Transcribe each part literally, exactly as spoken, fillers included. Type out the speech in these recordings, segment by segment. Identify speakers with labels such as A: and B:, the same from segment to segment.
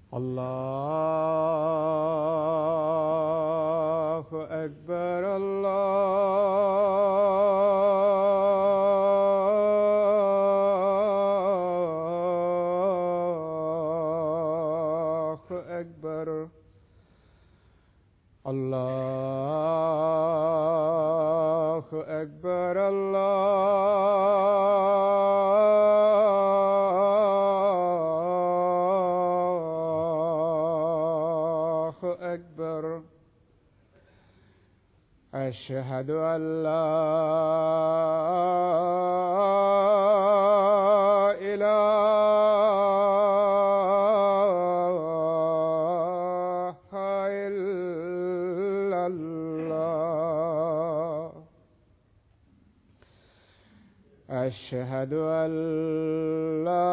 A: الله أكبر الله أكبر الله أكبر الله أكبر. أشهد أن لا إله إلا الله. أشهد أن لا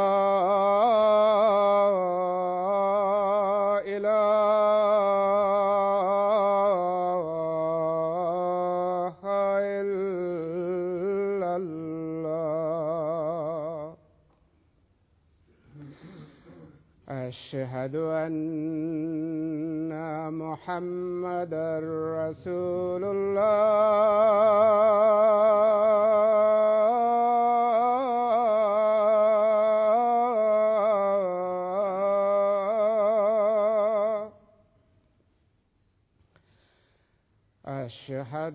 A: أشهد أن محمدًا رسول الله. أشهد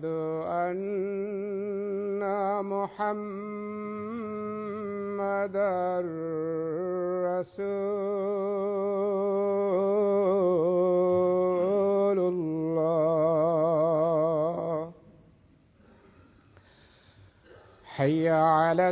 A: أن محمدًا رسول الله. حي على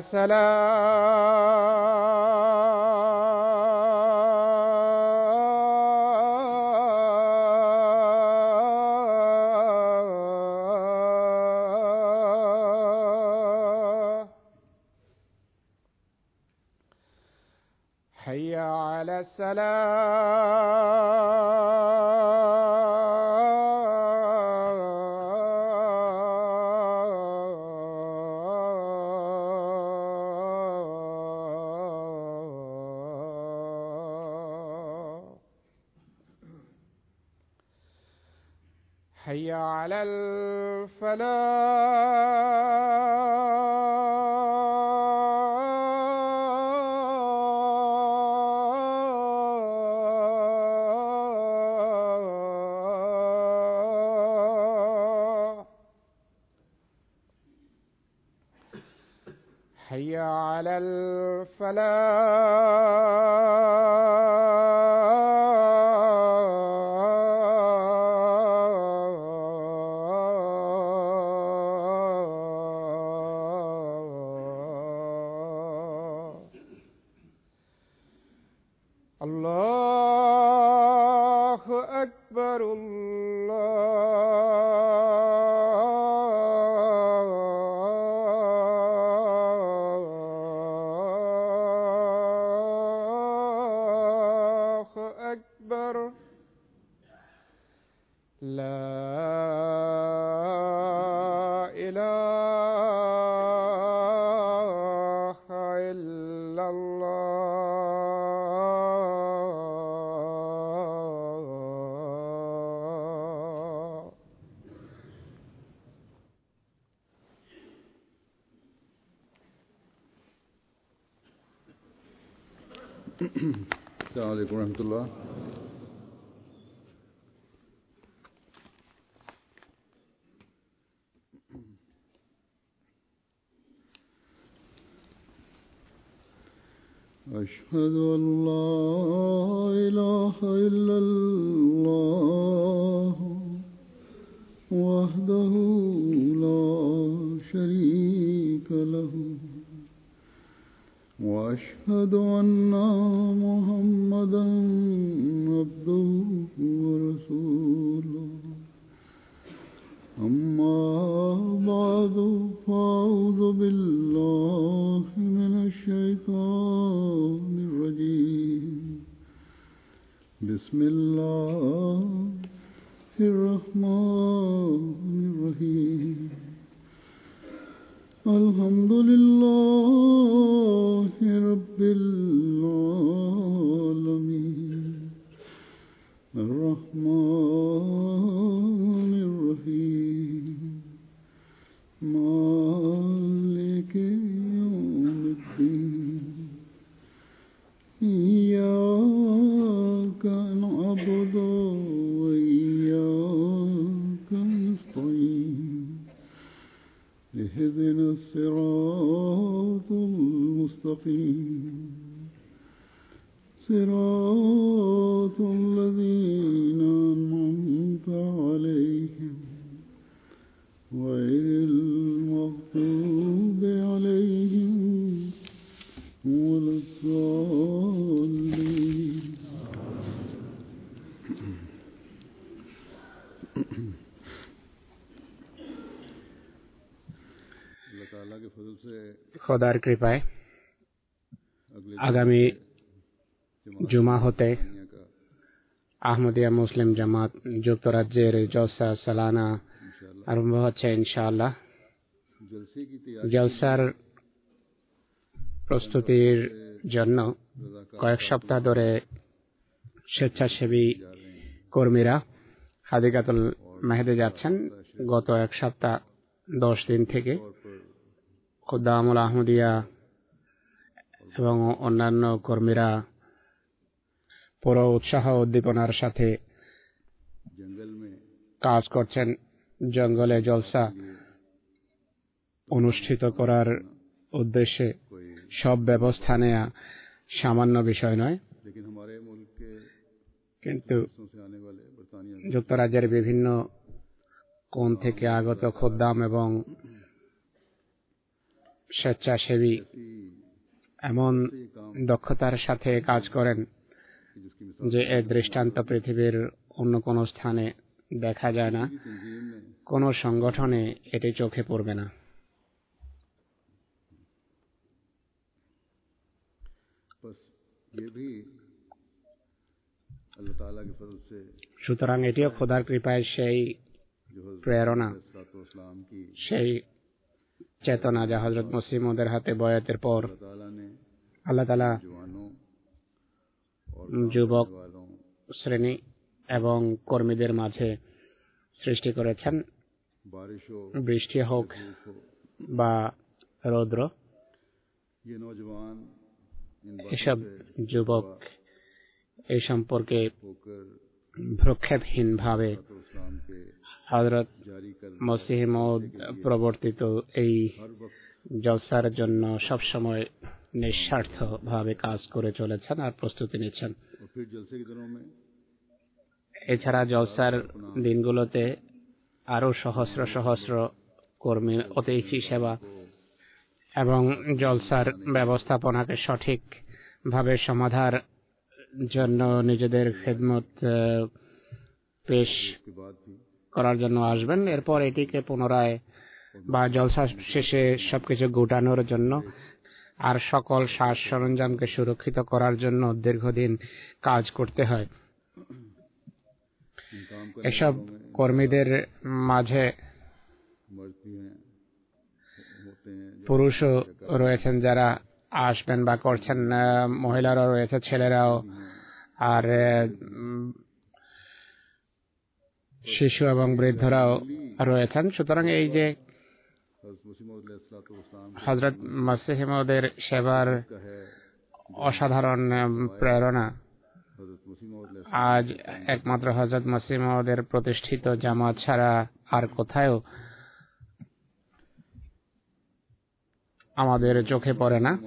A: الصلاة. حي على السلام. حي على الفلاح. حي على الفلاح. الله أكبر الله أكبر. لا إله إلا الله.
B: السلام عليكم ورحمة الله. أشهد أن لا إله إلا الله وحده لا شريك له وأشهد أن محمدًا عبده ورسوله. أما بعد فأعوذ بالله من الشيطان الرجيم. بسم الله الرحمن الرحيم. الحمد لله رب العالمين إياك نعبد وإياك نستعين اهدنا الصراط المستقيم صراط الذين أنعمت عليهم غير المغضوب عليهم ولا الضالين.
C: খোদার কৃপায় আগামী জুমা হতে আহমদিয়া মুসলিম জামাত যুক্তরাজ্যের জলসা সালানা আরম্ভ হচ্ছে ইনশাআল্লাহ। জলসার প্রস্তুতির জন্য কয়েক সপ্তাহ ধরে স্বেচ্ছাসেবী কর্মীরা হাদিকাতুল মেহেদে যাচ্ছেন। গত এক সপ্তাহ দশ দিন থেকে খুদ্দামুল আহমদিয়া এবং অন্যান্য কর্মীরা পুরো উৎসাহ উদ্দীপনার সাথে কাজ করছেন। জঙ্গলে জলসা অনুষ্ঠিত করার উদ্দেশ্যে সব ব্যবস্থা নেওয়া সামান্য বিষয় নয়, কিন্তু যুক্তরাজ্যের বিভিন্ন কোণ থেকে আগত খুদ্দাম এবং স্বেচ্ছাসেবী এমন দক্ষতার সাথে কাজ করেন যে এর দৃষ্টান্ত পৃথিবীর অন্য কোনো স্থানে দেখা যায় না, কোনো সংগঠনে এটি চোখে পড়বে না। সুতরাং এটিও খোদার কৃপায় সেই প্রেরণা, সেই চেতনা যা হযরত মসিহ মাউদের হাতে বয়াতের পর আল্লাহ তাআলা যুবক শ্রেণী এবং কর্মীদের মাঝে সৃষ্টি করেছেন। বৃষ্টি হোক বা রৌদ্র, এসব যুবক এই সম্পর্কে ভ্রুক্ষেপহীন ভাবে হযরত মসিহ মাউদ প্রবর্তিত এই জলসার জন্য সবসময় নিঃস্বার্থ ভাবে কাজ করে চলেছেন আর প্রস্তুতি নিচ্ছেন। এছাড়া জলসার দিনগুলোতে আরো সহস্র সহস্র কর্মী অতিথি সেবা এবং জলসার ব্যবস্থাপনাকে সঠিক ভাবে সমাধার জন্য নিজেদের খেদমত পেশ করার জন্য আসবেন। এরপর এটিকে পুনরায় বা জলসা শেষে সবকিছু গুটানোর জন্য আর সকল সাজ সরঞ্জামকে সুরক্ষিত করার জন্য দীর্ঘদিন কাজ করতে হয়। এসব কর্মীদের মাঝে পুরুষও রয়েছেন যারা আসবেন বা করছেন, মহিলারাও রয়েছে, ছেলেরাও, আর শিশু এবং বৃদ্ধরাও রয়েছেন। সুতরাং এই যে হযরত মসিহ মাউদের সেবার অসাধারণ প্রেরণা আজ একমাত্র হযরত মসিহ মাউদের প্রতিষ্ঠিত জামাত ছাড়া আর কোথাও আমাদের চোখে পড়ে না।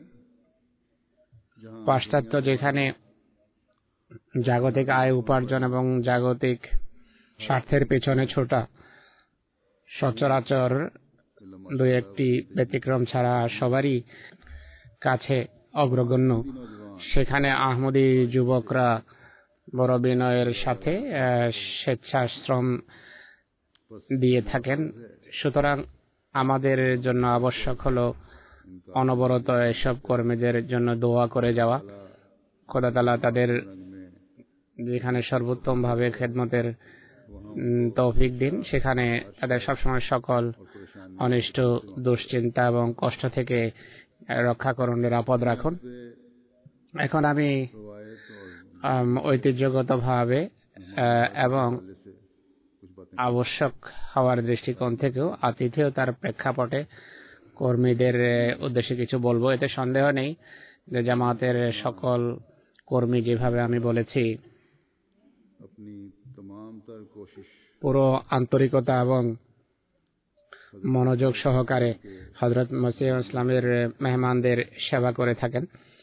C: পাশ্চাত্য যেখানে জাগতিক আয় উপার্জন এবং জাগতিক স্বার্থের পেছনে ছোটা, সচরাচর দুই একটি ব্যতিক্রম ছাড়া সবারই কাছে অগ্রগণ্য, সেখানে আহমদী যুবকরা বড় বিনয়ের সাথে স্বেচ্ছাশ্রম দিয়ে থাকেন। সুতরাং আমাদের জন্য আবশ্যক হলো অনবরত এসব কর্মীদের জন্য দোয়া করে যাওয়া। খোদা তাআলা তাদের যেখানে সর্বোত্তম ভাবে খেদমতের তৌফিক দিন, সেখানে তাদের সবসময় সকল অনিষ্ট, দুশ্চিন্তা এবং কষ্ট থেকে রক্ষা করুন, নিরাপদ রাখুন। এখন আমি ঐতিহ্যগত ভাবে এবং আবশ্যক হওয়ার দৃষ্টিকোণ থেকেও আতিথেয়তার প্রেক্ষাপটে কর্মীদের উদ্দেশ্যে কিছু বলবো। এতে সন্দেহ নেই যে জামাতের সকল কর্মী, যেভাবে আমি বলেছি,
B: अपनी तमाम तर कोशिश
C: পুরো আন্তরিকতা এবং মনোযোগ সহকারে হযরত মসিহ ইসলামের মেহমানদের সেবা করে থাকেন।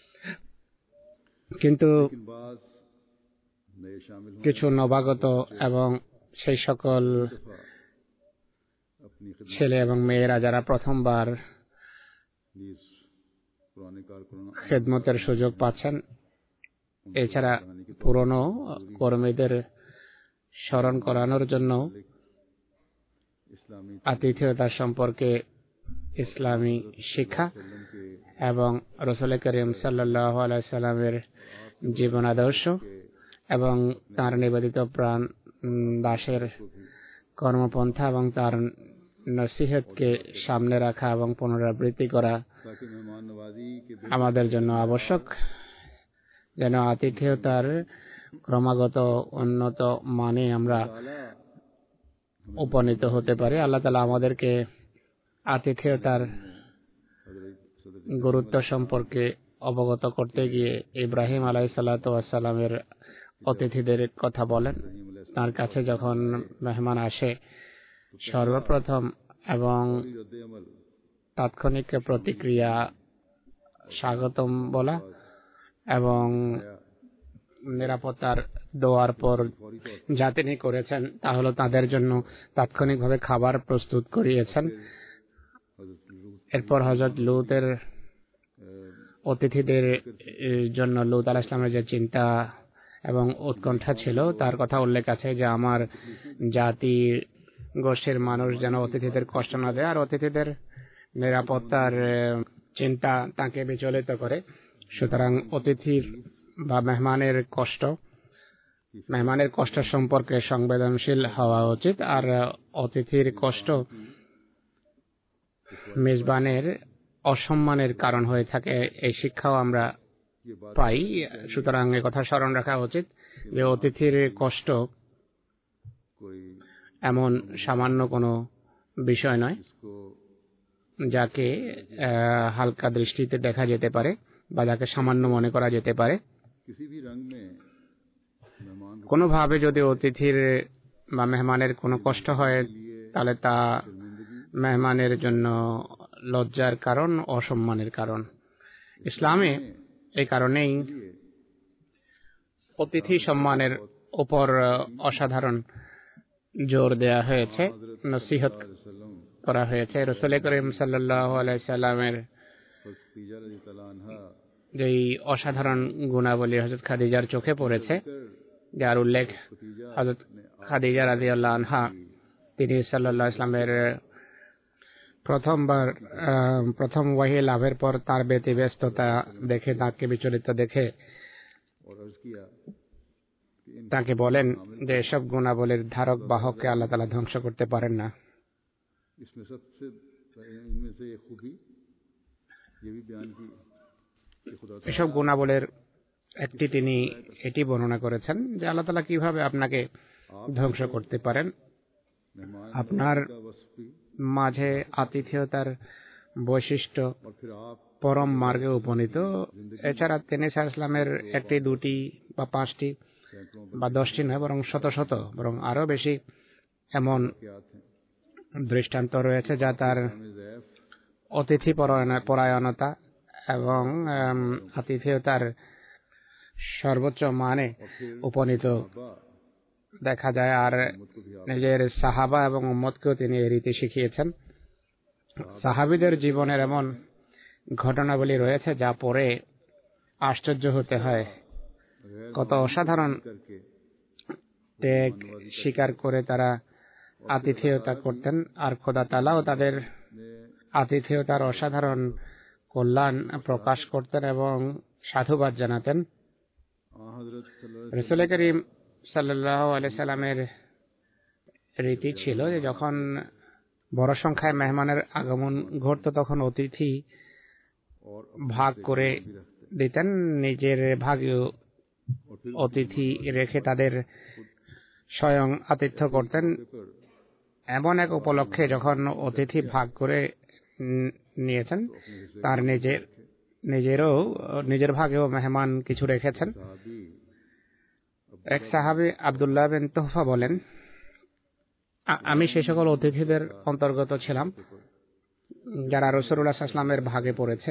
C: কিন্তু
B: लेकिन बाज नए शामिल होने
C: কিছু নবাগত এবং সেই সকল
B: दफा अपनी खिदमत
C: ছেলে এবং মেয়েরা যারা প্রথমবার
B: नीज पुराने कारकुनान
C: খেদমতের সুযোগ পাচ্ছেন, এছাড়া পুরনো কর্মীদের স্মরণ করানোর জন্য
B: इस्लामी
C: আতিথেয়তা সম্পর্কে ইসলামী শিক্ষা
B: सल्लम के
C: এবং রাসূল করিম সাল্লাল্লাহু আলাইহি সাল্লামের জীবন আদর্শ এবং তার নিবেদিত প্রাণ উম, দাসের কর্মপন্থা এবং তার নসিহতকে সামনে রাখা এবং পুনরাবৃত্তি করা
B: ताकि मेहमान नवाजी के
C: আমাদের জন্য আবশ্যক, যেন আতিথেয়তার ক্রমাগত উন্নত মানে আমরা
B: ताला
C: উপনীত হতে পারি। আল্লাহ তাআলা আমাদেরকে আতিথেয়তার
B: हजरत सदर
C: গুরুত্ব সম্পর্কে অবগত করতে গিয়ে ইব্রাহিম আলাইহিসসালাতু ওয়াসসালামের অতিথিদের কথা বলেন। তার কাছে যখন মেহমান আসে, সর্বপ্রথম এবং
B: रद्द अमल
C: তাৎক্ষণিক প্রতিক্রিয়া স্বাগতম বলা এবং নিরাপত্তার দোয়ার পর যা তিনি করেছেন তা হলো তাদের জন্য তাৎক্ষণিকভাবে খাবার প্রস্তুত করিয়েছেন।
B: हजरत लूत
C: এরপর হযরত লূতের অতিথিদের জন্য লূত আলাইহিস সালামের যে চিন্তা এবং উৎকণ্ঠা ছিল তার কথা উল্লেখ আছে যে আমার জাতি গোষ্ঠীর মানুষ যেন অতিথিদের কষ্ট না দেয়, আর অতিথিদের নিরাপত্তার চিন্তা তাকে বিচলিত করে। সুতরাং অতিথির বা মেহমানের কষ্ট মেহমানের কষ্ট সম্পর্কে সংবেদনশীল হওয়া উচিত, আর অতিথির কষ্ট মেজবানের অসম্মানের কারণ হয়ে থাকে, এই শিক্ষাও আমরা পাই। সুতরাং এ কথা স্মরণ রাখা উচিত যে অতিথির কষ্ট
B: कोई
C: এমন সামান্য কোনো বিষয় নয়
B: इसको
C: যাকে আহ, হালকা দৃষ্টিতে দেখা যেতে পারে বা যাকে সামান্য মনে করা যেতে পারে।
B: किसी भी रंग में मेहमान को
C: কোনোভাবে যদি অতিথির বা মেহমানের কোনো কষ্ট হয় তাহলে তা
B: शर्मिंदगी
C: মেহমানের জন্য লজ্জার কারণ, অসম্মানের কারণ। ইসলামে এই কারণেই
B: लिए
C: অতিথি সম্মানের উপর অসাধারণ জোর দেয়া হয়েছে, নসিহত
B: वसल्लम
C: করা হয়েছে। রাসূল করিম সাল্লাল্লাহু আলাইহি সাল্লামের
B: खदीजा रज़ी अल्लाह अन्हा
C: যেই অসাধারণ গুণাবলী হযরত খাদিজার চোখে পড়েছে, যার উল্লেখ
B: खदीजा
C: হযরত খাদিজা রাদিয়াল্লাহু আনহা তিনি সাল্লাল্লাহু আলাইহি সাল্লামের প্রথমবার আহ, প্রথম ওয়াহী লাভের পর তার ব্যতিব্যস্ততা দেখে, তাকে বিচলিত দেখে
B: और अर्ज किया कि इन
C: তাকে বলেন যে এসব গুণাবলীর ধারক বাহককে আল্লাহ তাআলা ধ্বংস করতে পারেন না।
B: इसमें सबसे इनमें से एक खूबी ये भी बयान की कि खुदा
C: এসব গুণাবলীর একটি তিনি এটি বর্ণনা করেছেন যে আল্লাহ তাআলা কিভাবে আপনাকে ধ্বংস করতে পারেন।
B: मेहमान
C: আপনার
B: का वस्फ भी
C: মাঝে আতিথেয়তার বৈশিষ্ট্য
B: और फिर आप
C: পরম মার্গে উপনীত। এছাড়া তিনি সাল্লাল্লাহু আলাইহি সাল্লামের একটি, দুটি বা পাঁচটি
B: सैकड़ों
C: বা দশটি নয়, বরং শত শত, বরং আরো বেশি এমন
B: वाक़यात हैं
C: দৃষ্টান্ত রয়েছে যা তার
B: हमें ज़ैफ
C: অতিথি পরায়ণ- পরায়ণতা এবং আম, আতিথেয়তার সর্বোচ্চ মানে
B: और फिर
C: উপনীত
B: बा
C: দেখা যায়। আর
B: उम्मत को भी आप
C: নিজের সাহাবা এবং উম্মতকেও তিনি এই রীতি শিখিয়েছেন। সাহাবীদের জীবনের এমন ঘটনাবলী রয়েছে যা পড়ে আশ্চর্য হতে হয়।
B: गैर
C: কত অসাধারণ
B: करके
C: ত্যাগ স্বীকার করে তারা আতিথেয়তা করতেন, আর খোদা তাআলাও তাদের
B: ने
C: আতিথেয়তার অসাধারণ কল্যাণ প্রকাশ করতেন এবং সাধুবাদ জানাতেন।
B: आ हजरत सल्लल्लाहु अलैहि
C: রাসূল করিম সাল্লাল্লাহু আলাইহি সাল্লামের রীতি ছিল যে যখন বড় সংখ্যায় মেহমানের আগমন ঘটতো তখন অতিথি
B: और
C: ভাগ করে
B: भी रखते
C: দিতেন, নিজের ভাগেও
B: और फिर
C: অতিথি রেখে তাদের স্বয়ং আতিথ্য করতেন।
B: पर
C: এমন এক উপলক্ষে যখন অতিথি ভাগ করে উম, নিয়েছেন, তার নিজের নিজেরও নিজের ভাগেও মেহমান কিছু রেখেছেন।
B: साहबी
C: এক সাহাবী আব্দুল্লাহ বিন তোহফা বলেন, আ- আমি সেই সকল অতিথিদের অন্তর্গত ছিলাম যারা রাসূলুল্লাহ সাল্লাল্লাহু আলাইহি ওয়াসাল্লামের ভাগে পড়েছে।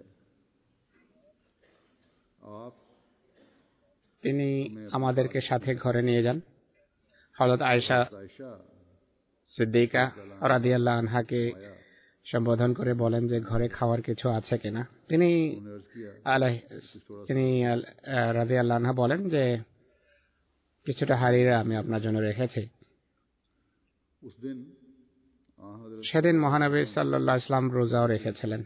B: आप
C: তিনি আমাদেরকে সাথে ঘরে নিয়ে যান। হযরত আয়েশা
B: आयशा
C: সিদ্দিকা রাদিয়াল্লাহু আনহাকে সম্বোধন করে বলেন যে ঘরে খাওয়ার কিছু আছে কিনা। তিনি
B: ने अर्ज किया
C: আলাইহি তিনি রাদিয়াল্লাহু আনহা বলেন যে কিছুটা হারিরা আমি আপনার জন্য রেখেছি।
B: उस दिन आ हजरत
C: সেদিন মহানবী সাল্লাল্লাহু আলাইহি ওয়াসাল্লাম রোজাও রেখেছিলেন।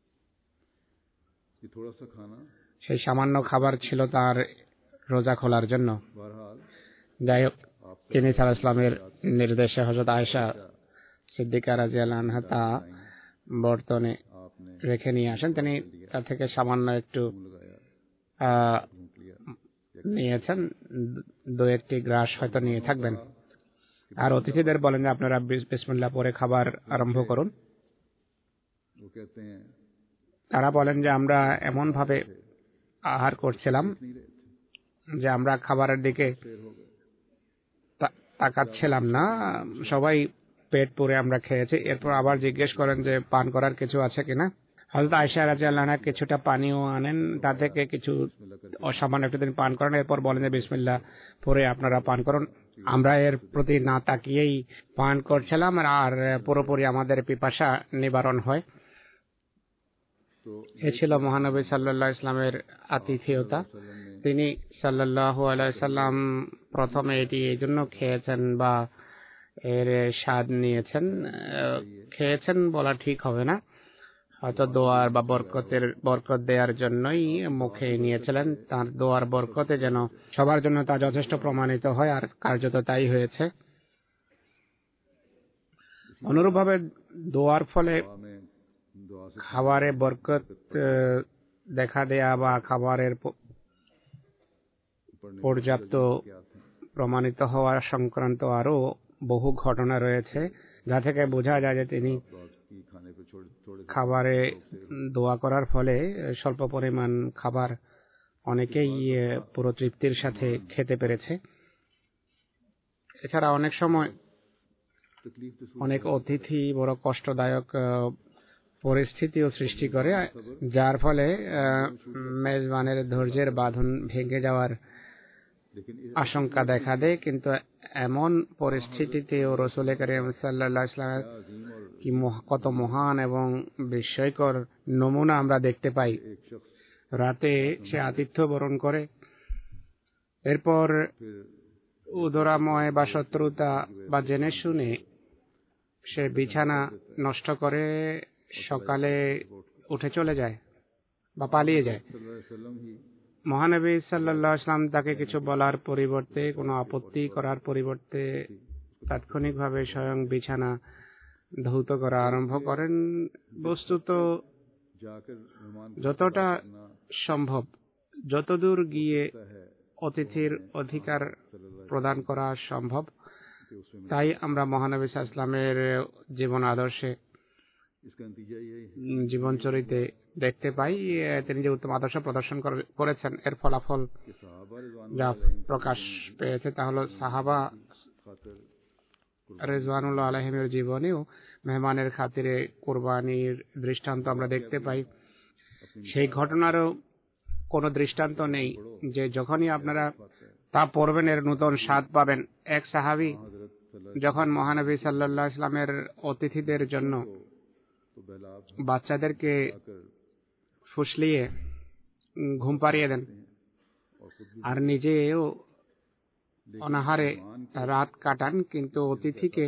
B: कि थोड़ा सा खाना
C: সেই সামান্য খাবার ছিল তার রোজা খোলার জন্য।
B: बहरहाल
C: যাই হোক, তিনি সাল্লাল্লাহু আলাইহি ওয়াসাল্লামের নির্দেশে হযরত আয়েশা সিদ্দিকা রাদিয়াল্লাহু আনহা তা বর্তনে
B: आपने
C: রেখে নিয়ে আসেন। তিনি তার থেকে সামান্য একটু
B: लगाया
C: আহ,
B: घूंट लिया
C: নিয়েছেন, দু একটি গ্রাস হয়তো নিয়ে থাকবেন। আর অতিথিদের বলেন যে আপনারা বিস- বিসমিল্লাহ পরে খাবার আরম্ভ করুন।
B: वो कहते हैं
C: তারা বলেন যে আমরা এমন ভাবে আহার করছিলাম
B: नहीं रहे थे
C: যে আমরা খাবারের দিকে
B: शेर हो गए
C: তা- তাকাচ্ছিলাম না, সবাই পেট পুরে আমরা খেয়েছি। এরপর আবার জিজ্ঞেস করেন যে পান করার কিছু আছে কিনা। হযরত আয়েশা রাদিয়াল্লাহু আনহা কিছুটা পানিও আনেন, তা থেকে কিছু অসামান্য একটু তিনি পান করেন। এরপর বলেন যে বিসমিল্লাহ পরে আপনারা পান করুন। আমরা এর প্রতি না তাকিয়েই পান করছিলাম আর পুরোপুরি আমাদের পিপাসা নিবারণ হয়।
B: तो
C: এ ছিল মহানবী সাল্লাল্লাহু আলাইহি ইসলামের আতিথেয়তা।
B: वसल्लम ने
C: তিনি সাল্লাল্লাহু আলাইহি সাল্লাম প্রথমে এটি এই জন্য খেয়েছেন বা এর স্বাদ নিয়েছেন, আহ, খেয়েছেন বলা ঠিক হবে না, হয়তো দোয়ার বা বরকতের বরকত দেওয়ার জন্যই মুখে নিয়েছিলেন। তার দোয়ার বরকতে যেন সবার জন্য তা যথেষ্ট প্রমাণিত হয়, আর কার্যত তাই হয়েছে। অনুরূপভাবে দোয়ার ফলে
B: दुआ में दुआ से
C: খাবারে বরকত আহ, দেখা দেয়া বা খাবারের প-
B: पढ़ने
C: পর্যাপ্ত
B: क्या थे
C: প্রমাণিত হওয়ার সংক্রান্ত আরো বহু ঘটনা রয়েছে, যা থেকে বোঝা যায় যে তিনি
B: बात की खाने पे छोड़े थोड़े से
C: খাবারে দোয়া করার ফলে স্বল্প পরিমাণ খাবার অনেকেই আহ, পুরো তৃপ্তির সাথে খেতে পেরেছে। এছাড়া অনেক সময়
B: तकलीफ तो
C: অনেক অতিথি বড় কষ্টদায়ক আহ, পরিস্থিতিও সৃষ্টি করে, যার ফলে আহ, মেজবানের ধৈর্যের বাঁধন ভেঙে যাওয়ার
B: लेकिन इस
C: আশঙ্কা দেখা দেয়। কিন্তু এমন পরিস্থিতিতেও রাসূল করিম সাল্লাল্লাহু আলাইহি ওয়াসাল্লাম
B: अजीम और
C: কি মহ- কত মহান এবং বিস্ময়কর নমুনা আমরা দেখতে পাই।
B: एक शख्स
C: রাতে সে আতিথ্য বরণ করে, এরপর
B: फिर
C: উদরাময় বা শত্রুতা বা জেনে শুনে সে বিছানা নষ্ট করে সকালে উঠে চলে যায় বা পালিয়ে যায়।
B: सल्लल्लाहु अलैहि वसल्लम ही
C: মহানবী সাল্লাল্লাহু আলাইহি ওয়াসাল্লাম তাকে কিছু বলার পরিবর্তে, কোনো আপত্তি করার পরিবর্তে তাৎক্ষণিকভাবে স্বয়ং বিছানা ধৌত করা আরম্ভ করেন। বস্তুত
B: जाकर मेहमान को
C: যতটা
B: करना
C: সম্ভব যতদূর গিয়ে
B: है
C: অতিথির অধিকার প্রদান করা সম্ভব
B: कि उसमें
C: তাই আমরা মহানবী সাল্লাল্লাহু আলাইহি ওয়াসাল্লামের জীবন আদর্শে
B: इसका नतीजा यही है
C: উম, জীবনচরিতে দেখতে পাই। আহ, তিনি যে উত্তম আদর্শ প্রদর্শন করে- করেছেন, এর ফলাফল
B: कि सहाबा रिजवान
C: যা প্রকাশ পেয়েছে তা হলো সাহাবা
B: खातर
C: রেজওয়ানুল্লাহ আলাইহিমের জীবনেও মেহমানের খাতিরে কোরবানির দৃষ্টান্ত আমরা দেখতে পাই। সেই ঘটনারও কোনো দৃষ্টান্ত নেই যে যখনই আপনারা তা পড়বেন এর নতুন স্বাদ পাবেন। এক সাহাবী
B: हजरत सल्लल्लाहु
C: যখন মহানবী সাল্লাল্লাহু আলাইহি ইসলামের অতিথিদের জন্য
B: तो बहलाव
C: বাচ্চাদেরকে
B: आकर
C: ফুসলিয়ে উম, ঘুম পাড়িয়ে দেন
B: और खुद भी
C: আর নিজেও অনাহারে রাত কাটান, কিন্তু অতিথিকে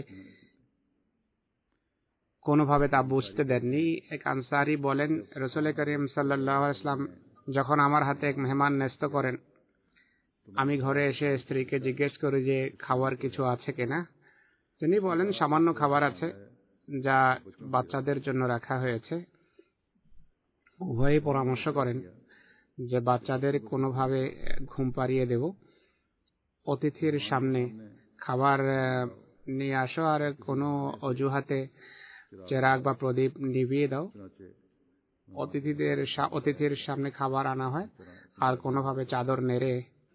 C: কোনোভাবে তা বুঝতে দেননি। এক আনসারী বলেন, রাসূল করিম সাল্লাল্লাহু আলাইহি ওয়াসাল্লাম যখন আমার হাতে এক মেহমান ন্যস্ত করেন, আমি ঘরে এসে স্ত্রীকে জিজ্ঞেস করি যে খাবার কিছু আছে কিনা। তিনি বলেন সামান্য খাবার আছে যা বাচ্চাদের জন্য রাখা হয়েছে। উভয়ই পরামর্শ করেন যে বাচ্চাদের কোনোভাবে ঘুম পাড়িয়ে দেব, অতিথির সামনে খাবার আহ, নিয়ে আসো আর কোনো অজুহাতে চেরাগ বা প্রদীপ নিভিয়ে দাও।
B: चुनाचे
C: অতিথিদের অতিথির সামনে খাবার আনা হয় আর কোনোভাবে চাদর নেড়ে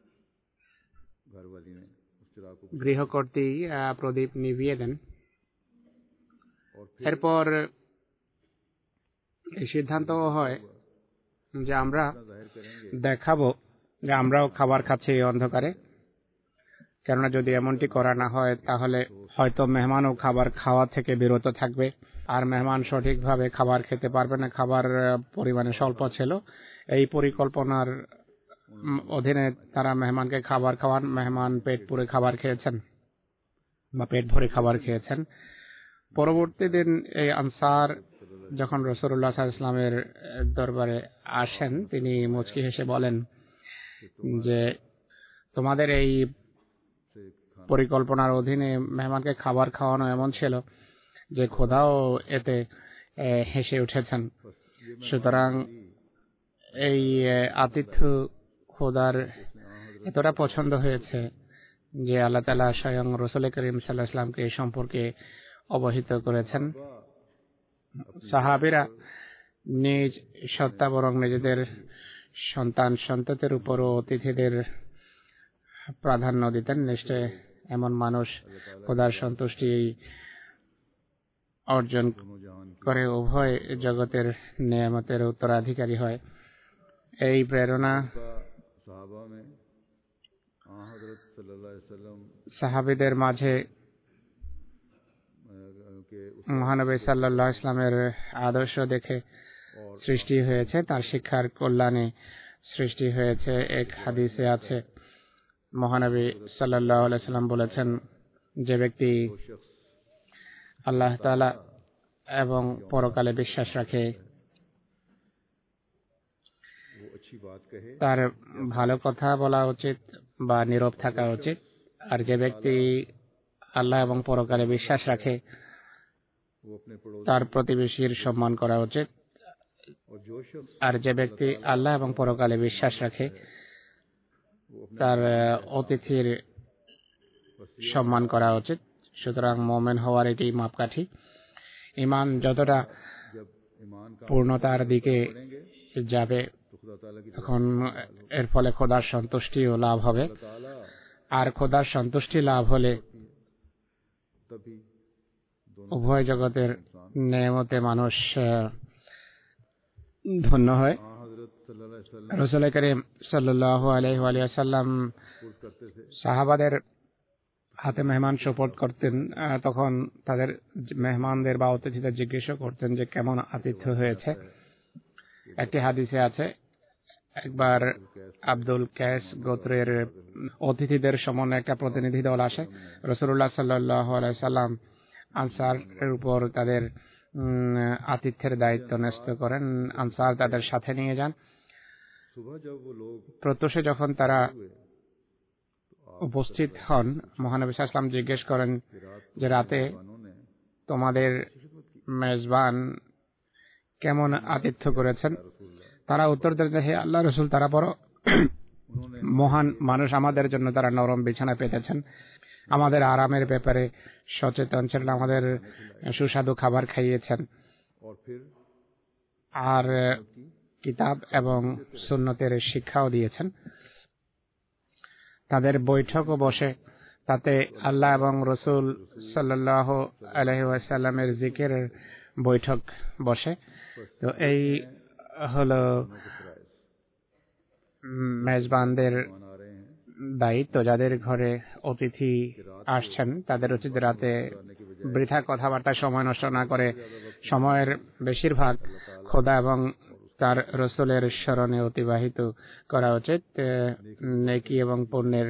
C: গৃহকর্ত্রী প্রদীপ নিভিয়ে দেন। এরপর এই সিদ্ধান্ত হয় যে আমরা দেখাবো যে আমরাও খাবার খাচ্ছি এই অন্ধকারে, কেননা যদি এমনটি করা না হয় তাহলে হয়তো মেহমানও খাবার খাওয়া থেকে বিরত থাকবে আর মেহমান সঠিকভাবে খাবার খেতে পারবে না। খাবার পরিমাণে স্বল্প ছিল। এই পরিকল্পনার অধীনে তারা মেহমানকে খাবার খাওয়ান। মেহমান পেট পুরে খাবার খেয়েছেন বা পেট ভরে খাবার খেয়েছেন। পরবর্তী দিন এই আনসার যখন রাসূলুল্লাহ সাল্লাল্লাহু আলাইহি ওয়াসাল্লামের দরবারে আসেন, তিনি মুচকি হেসে বলেন যে তোমাদের এই পরিকল্পনার অধীনে মেহমানকে খাবার খাওয়ানো এমন ছিল যে খোদাও এতে হেসে উঠেছেন। সুতরাং এই আতিথ্য খোদার এতটা পছন্দ হয়েছে যে আল্লাহ তাআলা স্বয়ং রাসূল করিম সাল্লাল্লাহু আলাইহি ওয়াসাল্লামকে এই সম্পর্কে অবহিত করেছেন। সাহাবীরা নিজ সত্তা বরং নিজেদের সন্তান সন্ততির উপরও অতিথিদের প্রাধান্য দিতেন। নিশ্চয় এমন মানুষ খোদার সন্তুষ্টি অর্জন করে উভয় জগতের নেয়ামতের উত্তরাধিকারী হয়। এই প্রেরণা সাহাবীদের মাঝে মহানবী সাল্লাল্লাহু আলাইহি ওয়াসাল্লামের আদর্শ দেখে সৃষ্টি হয়েছে, তার শিক্ষার কল্যাণে সৃষ্টি হয়েছে। এক হাদিসে আছে, মহানবী সাল্লাল্লাহু আলাইহি ওয়াসাল্লাম বলেছেন, যে ব্যক্তি আল্লাহ তাআলা এবং পরকালে বিশ্বাস রাখে তার ভালো কথা বলা উচিত বা নীরব থাকা উচিত। আর যে ব্যক্তি আল্লাহ এবং পরকালে বিশ্বাস রাখে তার প্রতিবেশীর সম্মান করা উচিত। আর যে ব্যক্তি আল্লাহ এবং পরকালে বিশ্বাস রাখে তার অতিথির সম্মান করা উচিত। সুতরাং মুমিন হওয়ার এটি মাপকাঠি। ঈমান যতটা পূর্ণতার দিকে যাবে তখন এর ফলে খোদার সন্তুষ্টিও লাভ হবে। আর খোদার সন্তুষ্টি লাভ হলে উভয় জগতের নেয়ামতে মানুষ ধন্য হয়। রাসূল করিম সাল্লাল্লাহু আলাইহি ওয়াসাল্লাম সাহাবাদের হাতে মেহমান সুপর্দ করতেন। তখন তাদের মেহমানদের বা অতিথিদের জিজ্ঞাসা করতেন যে কেমন আতিথ্য হয়েছে। একটি হাদিসে আছে, একবার আব্দুল কায়েস গোত্রের অতিথিদের সমন্বয়ে একটা প্রতিনিধি দল আসে। রাসূলুল্লাহ সাল্লাল্লাহু আলাইহি ওয়াসাল্লাম আনসারের উপর তাদের আতিথ্যের দায়িত্ব ন্যস্ত করেন। আনসার তাদের সাথে নিয়ে যান। প্রত্যুষে যখন তারা উপস্থিত হন, মহানবী সাল্লাল্লাহু আলাইহি ওয়াসাল্লাম জিজ্ঞেস করেন যে রাতে তোমাদের মেজবান কেমন আতিথ্য করেছেন। তারা উত্তর দেন, হে আল্লাহর রাসূল, তারা বড় মহান মানুষ, আমাদের জন্য তারা নরম বিছানা পেতেছেন, আমাদের আরামের ব্যাপারে সচেতন ছিলেন, আমাদের সুস্বাদু খাবার খাইয়েছেন আর কিতাব এবং সুন্নতের শিক্ষাও দিয়েছেন। তাদের বৈঠকও বসে, তাতে আল্লাহ এবং রাসূল সাল্লাল্লাহু আলাইহি ওয়াসাল্লামের জিকিরের বৈঠক বসে। তো এই হলো মেজবানদের দায়িত্ব। যাদের ঘরে অতিথি আসছেন তাদের উচিত রাতে বৃথা কথাবার্তা সময় নষ্ট না করে সময়ের বেশিরভাগ খোদা এবং তার রাসূলের স্মরণে অতিবাহিত করা উচিত। নেকি এবং পুণ্যের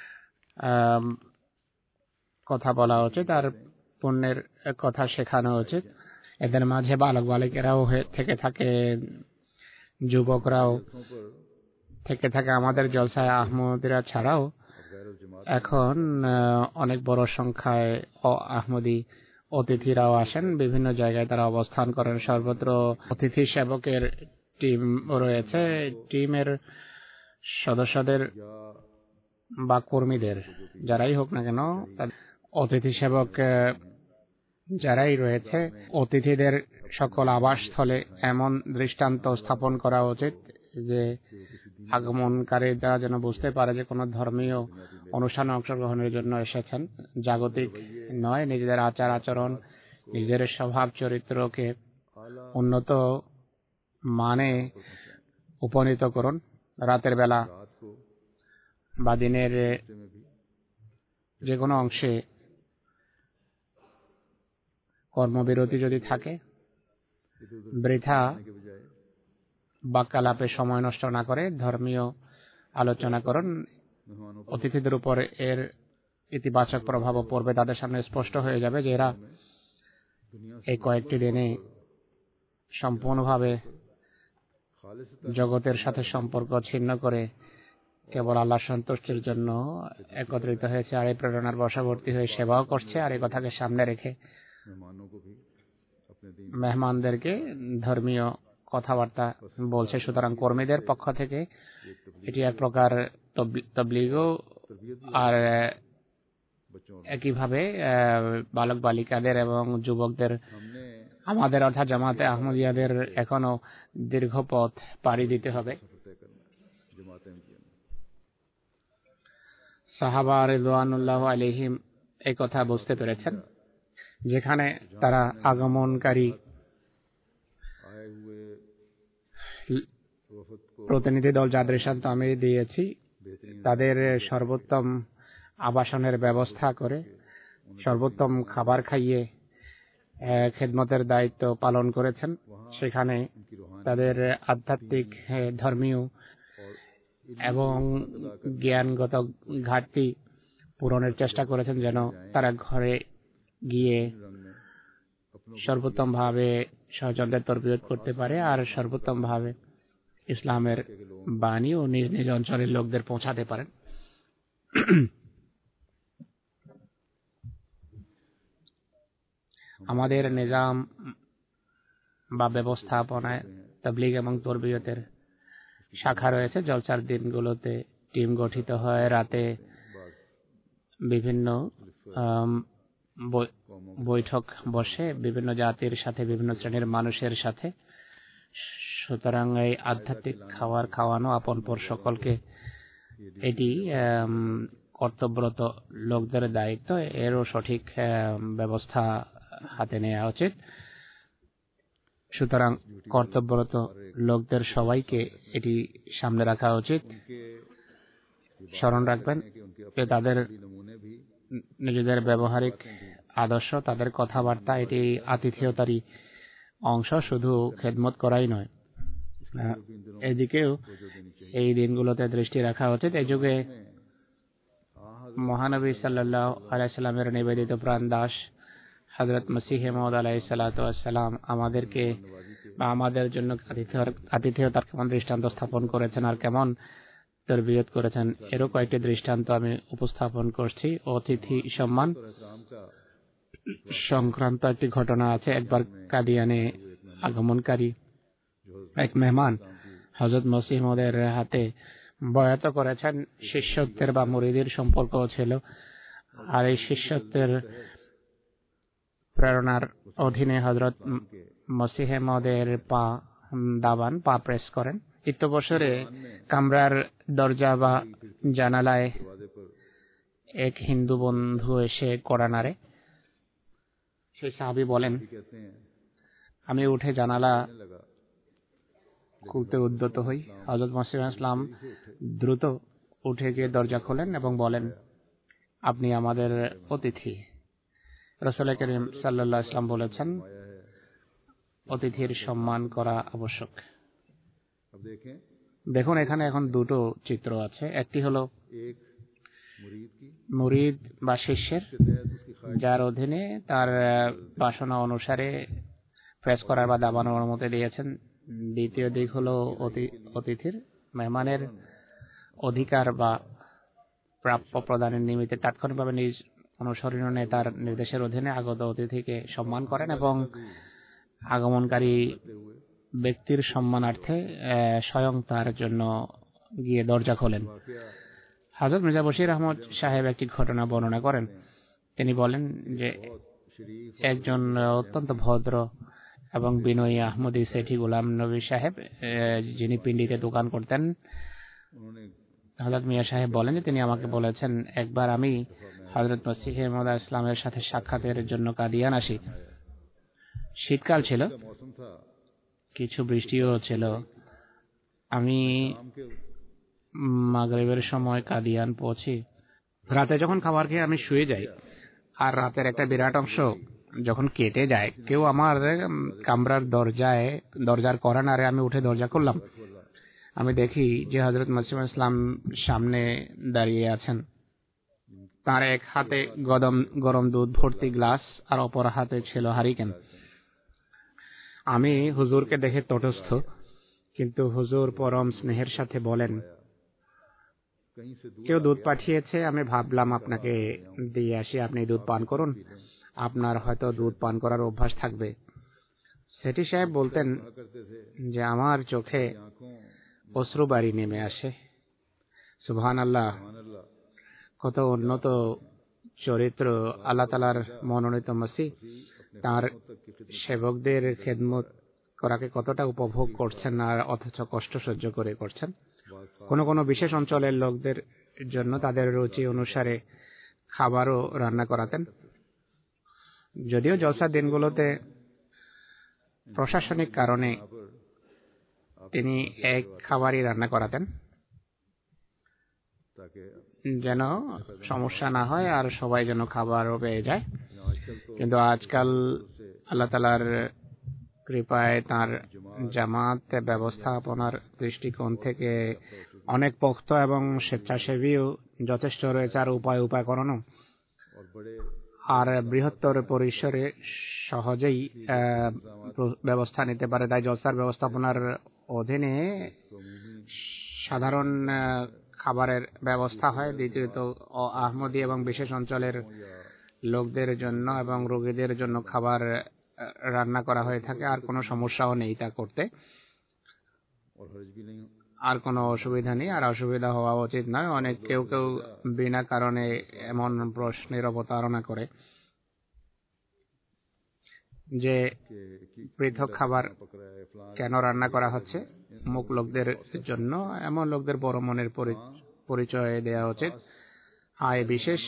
C: কথা বলা উচিত আর পুণ্যের কথা শেখানো উচিত। এদের মাঝে বালক বালিকারাও থেকে থাকে, যুবকরাও থেকে থাকে। আমাদের জলসায় আহমদীরা ছাড়াও এখন অনেক বড় সংখ্যায় আহমদী অতিথিরাও আসেন। বিভিন্ন জায়গায় তারা অবস্থান করেন। সর্বত্র অতিথি সেবকের টিম রয়েছে। টিমের সদস্যদের বা কর্মীদের যারাই হোক না কেন, অতিথি সেবক যারাই রয়েছে অতিথিদের সকল আবাসস্থলে এমন দৃষ্টান্ত স্থাপন করা উচিত যে আগমনকারীরা যেন বুঝতে পারে যে কোনো ধর্মীয় অনুষ্ঠানে অংশগ্রহণের জন্য এসেছেন, জাগতিক নয়। নিজেদের আচার আচরণ, নিজের স্বভাব চরিত্রকে উন্নত মানে উপনীত করুন। রাতের বেলা বা দিনের যে কোনো অংশে কর্মবিরতি যদি থাকে, বৃথা বাক্যালাপে সময় নষ্ট না করে ধর্মীয় আলোচনা করুন। অতিথিদের উপর এর ইতিবাচক প্রভাবও পড়বে। তাদের সামনে স্পষ্ট হয়ে যাবে যে এরা এই কয়েকটি দিনে সম্পূর্ণভাবে জগতের সাথে সম্পর্ক ছিন্ন করে কেবল আল্লাহ সন্তুষ্টির জন্য একত্রিত হয়েছে, আর এই প্রেরণার বশবর্তী হয়ে সেবাও করছে। আর এই কথাকে সামনে রেখে মেহমানদেরকে ধর্মীয় কথাবার্তা বলছে। সুতরাং কর্মীদের পক্ষ থেকে এটি এক প্রকার তবলিগও, আর একইভাবে বালক বালিকাদের এবং যুবকদের, আমাদের অর্থাৎ জামাতে আহমদিয়াদের এখনো দীর্ঘ পথ পাড়ি দিতে হবে। সাহাবা রিদওয়ানুল্লাহ আলাইহিম এই কথা বুঝতে পেরেছেন। যেখানে তারা আগমনকারী প্রতিনিধি দল যা দৃষ্টান্ত আমি দিয়েছি, তাদের সর্বোত্তম আবাসনের ব্যবস্থা করে সর্বোত্তম খাবার খাইয়ে খেদমতের দায়িত্ব পালন করেছেন, সেখানে তাদের আধ্যাত্মিক, ধর্মীয় এবং জ্ঞানগত ঘাটতি পূরণের চেষ্টা করেছেন, যেন তারা ঘরে গিয়ে সর্বোত্তম ভাবে সহজনদের তরবিয়ত করতে পারে আর সর্বোত্তম ভাবে ইসলামের বাণী ও নিজ নিজ অঞ্চলের লোকদের পৌঁছাতে পারেন। আমাদের নিজাম বা ব্যবস্থাপনায় তাবলীগ এবং তরবিয়তের শাখা রয়েছে। জলসার দিনগুলোতে টিম গঠিত হয়, রাতে বিভিন্ন বৈঠক বসে বিভিন্ন জাতির সাথে, বিভিন্ন শ্রেণীর মানুষের সাথে। সুতরাং এই আধ্যাত্মিক খাবার খাওয়ানো আপন পর সকলকে, এটি কর্তব্যরত লোকদের দায়িত্ব। এরও সঠিক ব্যবস্থা হাতে নেওয়া উচিত। সুতরাং কর্তব্যরত লোকদের সবাইকে এটি সামনে রাখা উচিত। স্মরণ রাখবেন যে তাদের নিজেদের ব্যবহারিক আদর্শ, তাদের কথাবার্তা, এটি আতিথেয়তারই অংশ, শুধু খেদমত করাই নয়। এদিকেও এই দিনগুলোতে দৃষ্টি রাখা উচিত। এই যুগে মহানবী সাল্লাল্লাহু আলাইহি সাল্লামের নিবেদিত প্রাণ দাস হযরত মসিহ মাউদ আলাইহিস সালাতু ওয়াস সালাম আমাদেরকে বা আমাদের জন্য আতিথেয়তার কেমন দৃষ্টান্ত স্থাপন করেছেন আর কেমন তরবিয়ত করেছেন, এরও কয়েকটি দৃষ্টান্ত আমি উপস্থাপন করছি। অতিথি সম্মান সংক্রান্ত একটি ঘটনা আছে। একবার কাদিয়ানে আগমনকারী এক মেহমান হযরত মসিহ মাউদের হাতে বয়াত করেছেন। শিষ্যত্বের বা মুরিদের সম্পর্ক ছিল, আর এই শিষ্যত্বের প্রেরণার অধীনে হযরত মসিহ মাউদের পা দাবান, পা প্রেস করেন। ইত্যবসরে কামরার দরজা বা জানালায় এক হিন্দু বন্ধু এসে কড়া নাড়ে। সেই সাহাবী বলেন, আমি উঠে জানালা খুলতে উদ্যত হই। হযরত মসিহ ইসলাম দ্রুত উঠে গিয়ে দরজা খোলেন এবং বলেন, আপনি আমাদের অতিথি। রাসূল করিম সাল্লাল্লাহু আলাইহি ওয়াসাল্লাম বলেছেন, অতিথির সম্মান করা আবশ্যক। দেখুন, এখানে এখন দুটো চিত্র আছে। একটি হলো মুরিদ বা শিষ্যের, যার অধীনে তার বাসনা অনুসারে প্রেস করার বা দাবানোর অনুমতি দিয়েছেন। দ্বিতীয় দিক হলো অতিথির, মেহমানের অধিকার বা প্রাপ্য প্রদানের নিমিত্তে তাৎক্ষণিকভাবে নিজ অনুসরণে তার নির্দেশের অধীনে আগত অতিথিকে সম্মান করেন এবং আগমনকারী ব্যক্তির সম্মানার্থে স্বয়ং তার জন্য গিয়ে দরজা খোলেন। হযরত মির্জা বশির আহমদ সাহেব একটি ঘটনা বর্ণনা করেন। তিনি বলেন যে একজন অত্যন্ত ভদ্র এবং বিনয়ী আহমদী সেঠি গোলাম নবী সাহেব, যিনি পিন্ডিতে দোকান করতেন, হযরত মিয়া সাহেব বলেন যে তিনি আমাকে বলেছেন একবার আমি হযরত মসিহ মাউদ ইসলামের সাথে সাক্ষাতের জন্য কাদিয়ান আসি। শীতকাল ছিল, কিছু বৃষ্টিও ছিল। আমি মাগরিবের সময় কাদিয়ান পৌঁছি। রাতে যখন খাবার খেয়ে আমি শুয়ে যাই, আর রাতের একটা বিরাট অংশ যখন কেটে যায়, কেউ আমার কামরার দরজায় দরজার কর্নারে আমি উঠে দরজা খুললাম। আমি দেখি যে হযরত মসিহ মাউদ ইসলাম সামনে দাঁড়িয়ে আছেন। তার এক হাতে গরম গরম দুধ ভর্তি গ্লাস আর অপর হাতে ছিল হারিকেন। আমি হুজুরকে দেখে তটস্থ, কিন্তু হুজুর পরম স্নেহের সাথে বলেন, কেউ দুধ পাঠিয়েছে, আমি ভাবলাম আপনাকে দিয়ে আসি, আপনি দুধ পান করুন, আপনার হয়তো দুধ পান করার অভ্যাস থাকবে। সেটি সাহেব বলতেন যে আমার চোখে অশ্রুবারি নেমে আসে। সুবহানাল্লাহ, কত উন্নত চরিত্র! আল্লাহ তাআলার মনোনীত মসিহ তার সেবকদের খেদমত করাকে কতটা উপভোগ করছেন, আর অথচ কষ্ট সহ্য করে করছেন। কোন কোন বিশেষ অঞ্চলের লোকদের জন্য তাদের রুচি অনুসারে খাবারও রান্না করাতেন। যদিও জলসার দিনগুলোতে প্রশাসনিক কারণে তিনি এক খাবারই রান্না করাতেন, যেন সমস্যা না হয় আর সবাই যেন খাবারও পেয়ে যায়। কিন্তু আজকাল আল্লাহ তাআলার কৃপায় তার জামাত ব্যবস্থাপনার দৃষ্টিকোণ থেকে অনেক পোক্ত এবং স্বেচ্ছাসেবীও যথেষ্ট রয়েছে, আর উপায় উপায় করানো আর বৃহত্তর পরিসরে সহজেই ব্যবস্থা নিতে পারে। তাই জলসার ব্যবস্থাপনার অধীনে সাধারণ খাবারের ব্যবস্থা হয়। দ্বিতীয়ত আহমদী এবং বিশেষ অঞ্চলের লোকদের জন্য এবং রোগীদের জন্য খাবার রান্না করা হয়ে থাকে, আর কোনো সমস্যাও নেই তা করতে, আর কোনো অসুবিধা নেই, আর অসুবিধা হওয়া উচিত নয়। অনেক কেউ কেউ বিনা কারণে এমন প্রশ্নের অবতারণা করে যে পৃথক খাবার কেন রান্না করা হচ্ছে মুখ লোকদের জন্য। এমন লোকদের বড় মনের পরিচয় দেওয়া উচিত। আর বিশেষ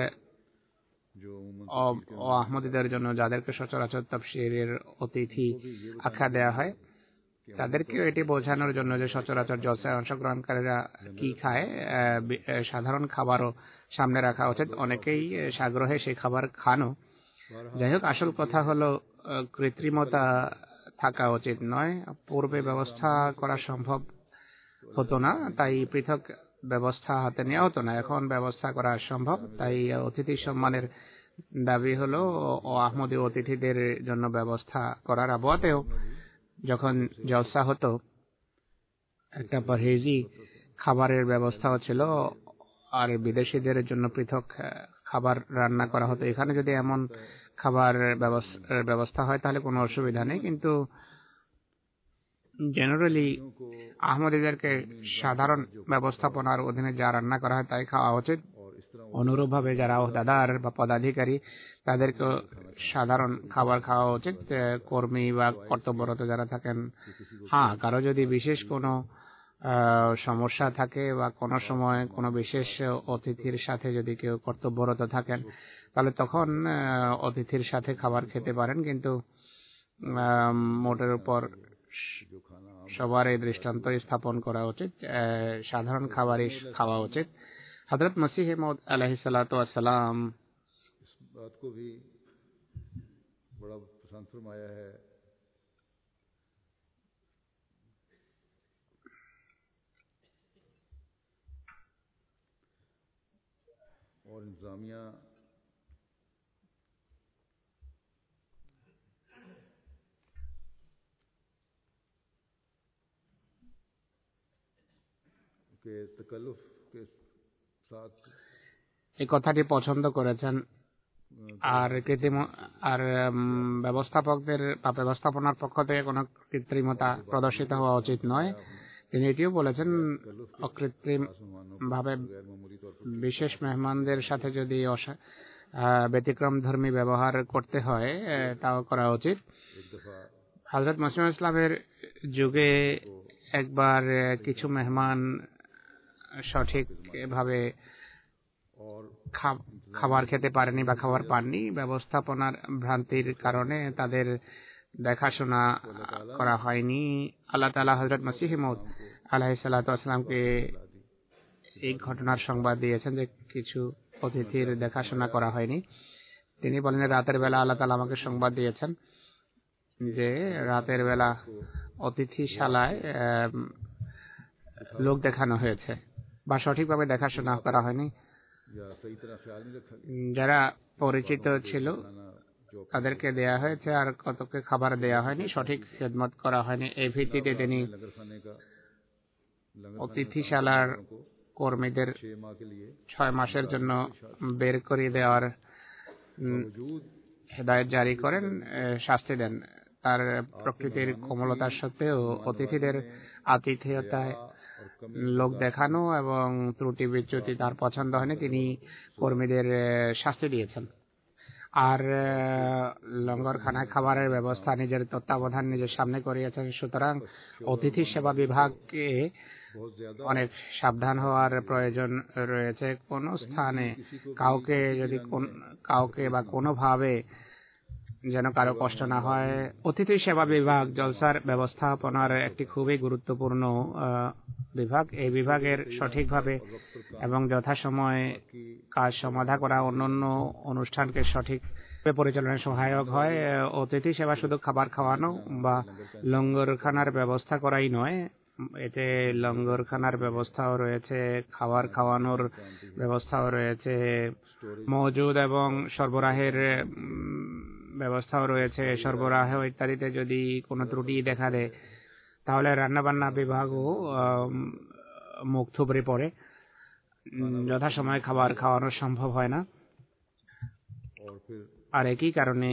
C: আহমদীদের জন্য যাদেরকে সচরাচর তাফসীরের অতিথি আখ্যা দেওয়া হয়, তাদেরকেও এটি বোঝানোর জন্য যে সচরাচর জলসায় অংশগ্রহণকারীরা কি খায়, সাধারণ খাবারও সামনে রাখা উচিত। অনেকেই সাগ্রহে সেই খাবার খানো। যাই হোক, আসল কথা হলো কৃত্রিমতা থাকা উচিত নয়। পূর্বে ব্যবস্থা করা সম্ভব হতো না, তাই পৃথক ব্যবস্থা হাতে নেওয়া হতো না। এখন ব্যবস্থা করা সম্ভব, তাই অতিথি সম্মানের দাবি হলো ও আহমদী অতিথিদের জন্য ব্যবস্থা করার। আবহাওয়াতেও যখন জলসা হতো, একটা পরহেজি খাবারের ব্যবস্থাও ছিল, আর বিদেশিদের জন্য পৃথক খাবার রান্না করা হতো। এখানে যদি এমন খাবার ব্যবস্থা হয় তাহলে কোনো অসুবিধা নেই, কিন্তু জেনারেলি আহমদীদেরকে সাধারণ ব্যবস্থাপনার অধীনে যা রান্না করা হয় তাই খাওয়া উচিত। অনুরূপভাবে যারা ওহদাদার বা পদাধিকারী, তাদেরকে সাধারণ খাবার খাওয়া উচিত। কর্মী বা কর্তব্যরত যারা থাকেন, হ্যাঁ, কারো যদি বিশেষ কোনো সমস্যা থাকে বা কোনো সময় কোনো বিশেষ অতিথির সাথে যদি কেউ কর্তব্যরত থাকেন, তাহলে তখন অতিথির সাথে খাবার খেতে পারেন, কিন্তু মোটের উপর সবার এই দৃষ্টান্ত স্থাপন করা উচিত, সাধারণ খাবারই খাওয়া উচিত। হযরত মসিহ মাউদ আলাইহিস সালাতু ওয়াস সালাম
B: इस बात को भी बड़ा पसंद फरमाया है और इंतजामिया के तकल्लुफ के साथ
C: এই কথাটি পছন্দ করেছেন। আর কৃত্রিম আর ব্যবস্থাপকদের বা ব্যবস্থাপনার পক্ষ থেকে কোনো কৃত্রিমতা প্রদর্শিত হওয়া উচিত নয়। তিনি এটিও বলেছেন, অকৃত্রিম ভাবে বিশেষ মেহমানদের সাথে যদি ব্যতিক্রম ধর্মী ব্যবহার করতে হয় তাও করা উচিত। হযরত মুসলিম ইসলামের যুগে একবার কিছু মেহমান সঠিকভাবে খাবার খেতে পারেনি বা খাবার পাননি, ব্যবস্থাপনার ভ্রান্তির কারণে তাদের দেখাশোনা করা হয়নি। আল্লাহ তাআলা হযরত মসিহ মাউদ আলাইহিস সালাতু ওয়াস সালামকে এই ঘটনার সংবাদ দিয়েছেন যে কিছু অতিথির দেখাশোনা করা হয়নি। তিনি বলেন, রাতের বেলা আল্লাহ তাআলা আমাকে সংবাদ দিয়েছেন যে রাতের বেলা অতিথিশালায় লোক দেখানো হয়েছে বা সঠিকভাবে দেখাশোনা করা হয়নি। যারা পরিচিত ছিল তাদেরকে দেয়া হয়েছে আর কতকে খাবার দেয়া হয়নি, সঠিক খেদমত করা হয়নি। এই ভিত্তিতে তিনি অতিথিশালার কর্মীদের ছয় মাসের জন্য বের করে দেওয়ার হেদায়েত জারি করেন, শাস্তি দেন। তার প্রকৃতির কোমলতা সত্ত্বেও অতিথিদের আতিথেয়তায় লোক দেখানো এবং ত্রুটি বিচ্যুতি তার পছন্দ হয়নি, তিনি কর্মীদের শাস্তি দিয়েছেন। আর লঙ্গরখানায় খাবারের ব্যবস্থা নিজের তত্ত্বাবধান নিজের সামনে করিয়েছেন। সুতরাং অতিথি সেবা বিভাগকে অনেক সাবধান হওয়ার প্রয়োজন রয়েছে। কোন স্থানে কাউকে যদি কাউকে বা কোনোভাবে যেন কারো কষ্ট না হয়। অতিথি সেবা বিভাগ জলসার ব্যবস্থাপনার একটি খুবই গুরুত্বপূর্ণ বিভাগ। এই বিভাগের সঠিকভাবে এবং যথাসময়ে কাজ সমাধা করা অন্যান্য অনুষ্ঠানকে সঠিক পরিচালনায় সহায়ক হয়। অতিথি সেবা শুধু খাবার খাওয়ানো বা লঙ্গরখানার ব্যবস্থা করাই নয়, এতে লঙ্গরখানার ব্যবস্থাও রয়েছে, খাবার খাওয়ানোর ব্যবস্থাও রয়েছে, মজুদ এবং সরবরাহের ব্যবস্থাও রয়েছে। সরবরাহ ইত্যাদিতে যদি কোনো ত্রুটি দেখা দেয় তাহলে রান্নাবান্না বিভাগও মুখ থুবড়ে পড়ে, যথাসময়ে খাবার খাওয়ানো সম্ভব হয় না। আর একই কারণে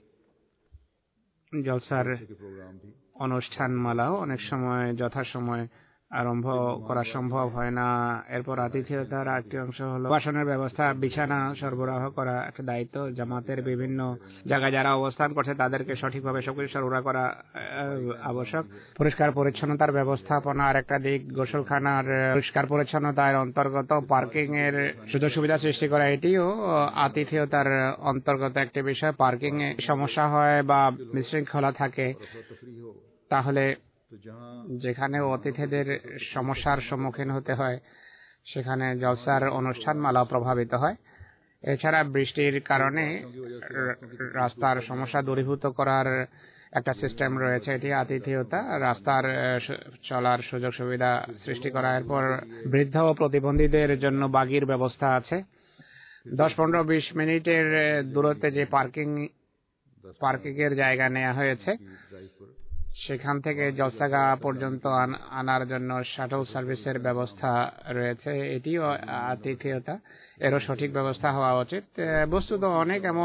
C: জলসার অনুষ্ঠানমালাও অনেক সময় যথাসময় আরম্ভ করা সম্ভব হয় না। এরপর আতিথেয়তার একটি অংশ হলো বাসনের ব্যবস্থা, বিছানা সরবরাহ করা একটা দায়িত্ব। জামাতের বিভিন্ন জায়গায় যারা অবস্থান করছে তাদেরকে সঠিকভাবে সবকিছু সরবরাহ করা আবশ্যক। পরিষ্কার পরিচ্ছন্নতার ব্যবস্থাপনা আর একটা দিক। গোসলখানার পরিষ্কার পরিচ্ছন্নতার অন্তর্গত পার্কিং এর সুযোগ সুবিধা সৃষ্টি করা, এটিও আতিথেয়তার অন্তর্গত একটি বিষয়। পার্কিং এ সমস্যা হয় বা বিশৃঙ্খলা থাকে তাহলে যেখানে অতিথিদের সমস্যার সম্মুখীন হতে হয় সেখানে জলসার অনুষ্ঠানমালা প্রভাবিত হয়। এছাড়া বৃষ্টির কারণে রাস্তার সমস্যা দূরীভূত করার একটা সিস্টেম রয়েছে, এটি আতিথেয়তা। রাস্তার চলার সুযোগ সুবিধা সৃষ্টি করা। এরপর বৃদ্ধ ও প্রতিবন্ধীদের জন্য বাগির ব্যবস্থা আছে। দশ পনেরো বিশ মিনিটের দূরত্বে যে পার্কিং পার্কিং এর জায়গা নেওয়া হয়েছে সেখান থেকে জলসাগা পর্যন্ত আনার জন্য শাটল সার্ভিসের ব্যবস্থা রয়েছে, এটিও আতিথেয়তা। এরও সঠিক ব্যবস্থা হওয়া উচিত। বস্তুত অনেক এমন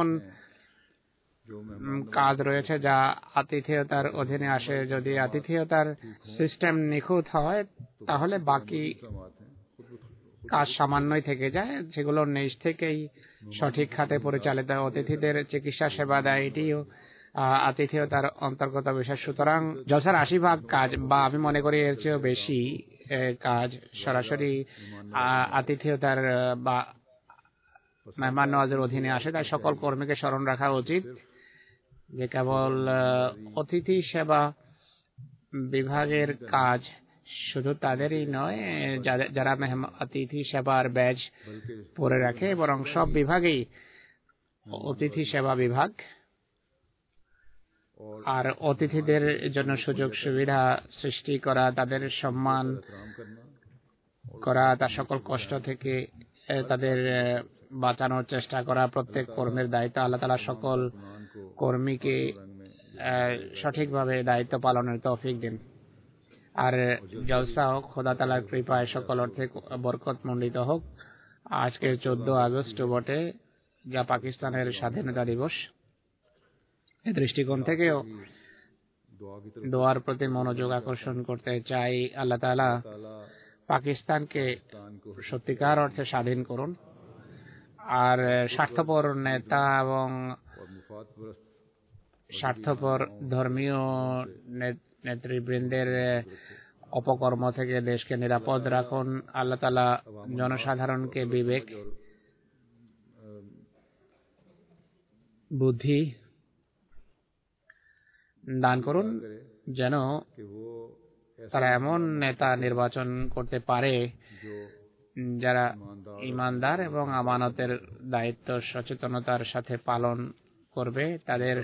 C: কাজ রয়েছে যা আতিথেয়তার অধীনে আসে। যদি আতিথেয়তার সিস্টেম নিখুঁত হয় তাহলে বাকি কাজ সামান্যই থেকে যায়, যেগুলো নিজ থেকেই সঠিক খাতে পরিচালিত। অতিথিদের চিকিৎসা সেবা দেয়, এটিও আতিথেয়তার অন্তর্গত বিষয়। সুতরাং জলসার আশি ভাগ কাজ বা আমি মনে করি এর চেয়েও বেশি কাজ সরাসরি আতিথেয়তার বা মেহমান নওয়াজের অধীনে আসে। তাই সকল কর্মীকে স্মরণ রাখা উচিত যে কেবল অতিথি সেবা বিভাগের কাজ শুধু তাদেরই নয় যারা অতিথি সেবার ব্যাজ পরে রাখে, বরং সব বিভাগেই অতিথি সেবা বিভাগ। আর অতিথিদের জন্য সুযোগ সুবিধা সৃষ্টি করা, তাদের সম্মান করা, তার সকল কষ্ট থেকে তাদের বাঁচানোর চেষ্টা করা প্রত্যেক কর্মীর দায়িত্ব। আল্লাহ তাআলা সকল কর্মীকে সঠিকভাবে দায়িত্ব পালনের তৌফিক দিন। আর জলসা হোক খোদা তাআলার কৃপায় সকল অর্থে বরকতমণ্ডিত হোক। আজকে চোদ্দ আগস্ট বটে, যা পাকিস্তানের স্বাধীনতা দিবস। এই দৃষ্টিকোণ থেকেও দোয়ার প্রতি মনোযোগ আকর্ষণ করতে চাই। আল্লাহ তাআলা পাকিস্তানকে সত্যিকার অর্থে স্বাধীন করুন। আর স্বার্থপর নেতা এবং
B: और मुफाद परस्त
C: স্বার্থপর ধর্মীয় নেতৃবৃন্দের অপকর্ম থেকে দেশকে নিরাপদ রাখুন। আল্লাহ তাআলা জনসাধারণকে বিবেক, বুদ্ধি দান করুন যেন তারা এমন নেতা নির্বাচন করতে পারে যারা ঈমানদার এবং আমানতের দায়িত্ব সচেতনতার সাথে পালন করবে। তাদের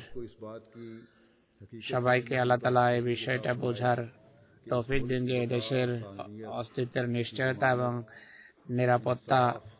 C: সবাইকে আল্লাহ তাআলা এই বিষয়টা বোঝার তৌফিক দিন যে দেশের অস্তিত্বের নিশ্চয়তা এবং নিরাপত্তা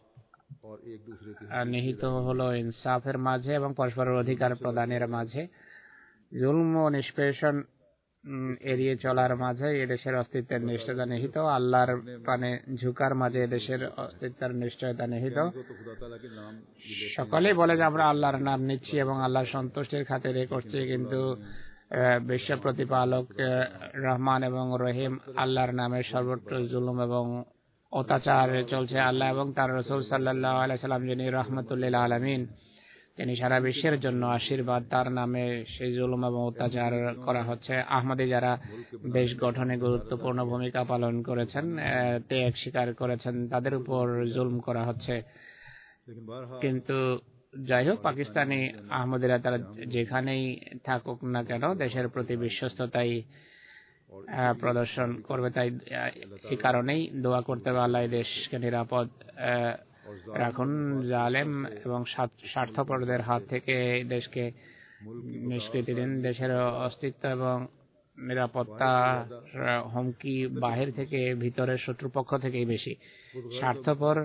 C: নিহিত হলো ইনসাফের মাঝে এবং পরস্পরের অধিকার প্রদানের মাঝে, জুলম ও নিষ্পেষণ এড়িয়ে চলার মাঝে এদেশের অস্তিত্বের নিশ্চয়তা নিহিত, আল্লাহর পানে ঝুঁকার মাঝে এদেশের অস্তিত্বের নিশ্চয়তা নিহিত। সকলেই বলে যে আমরা আল্লাহর নাম নিচ্ছি এবং আল্লাহর সন্তুষ্টির খাতিরে করছি, কিন্তু বিশ্ব প্রতিপালক রহমান এবং রহিম আল্লাহর নামে সর্বত্র জুলুম এবং অত্যাচার চলছে। আল্লাহ এবং তার রাসূল সাল্লাল্লাহু আলাইহি সাল্লাম যিনি রাহমাতুল লিল আলামিন, তিনি সারা বিশ্বের জন্য আশীর্বাদ, তার নামে সেই জুলুম এবং অত্যাচার করা হচ্ছে। আহমদী যারা দেশ গঠনে গুরুত্বপূর্ণ ভূমিকা পালন করেছেন, ত্যাগ স্বীকার করেছেন, তাদের উপর জুলুম করা হচ্ছে। কিন্তু যাই হোক, পাকিস্তানি আহমদীরা তারা যেখানেই থাকুক না কেন দেশের প্রতি বিশ্বস্ততাই প্রদর্শন করবে। তাই এই কারণেই দোয়া করতে হবে আল্লাহ দেশকে নিরাপদ রাখুন, জালেম এবং স্বার্থপরদের হাত থেকে দেশকে নিষ্কৃতি দিন। দেশের অস্তিত্ব এবং নিরাপত্তা হুমকি বাহির থেকে ভিতরের শত্রুপক্ষ থেকেই বেশি। স্বার্থপর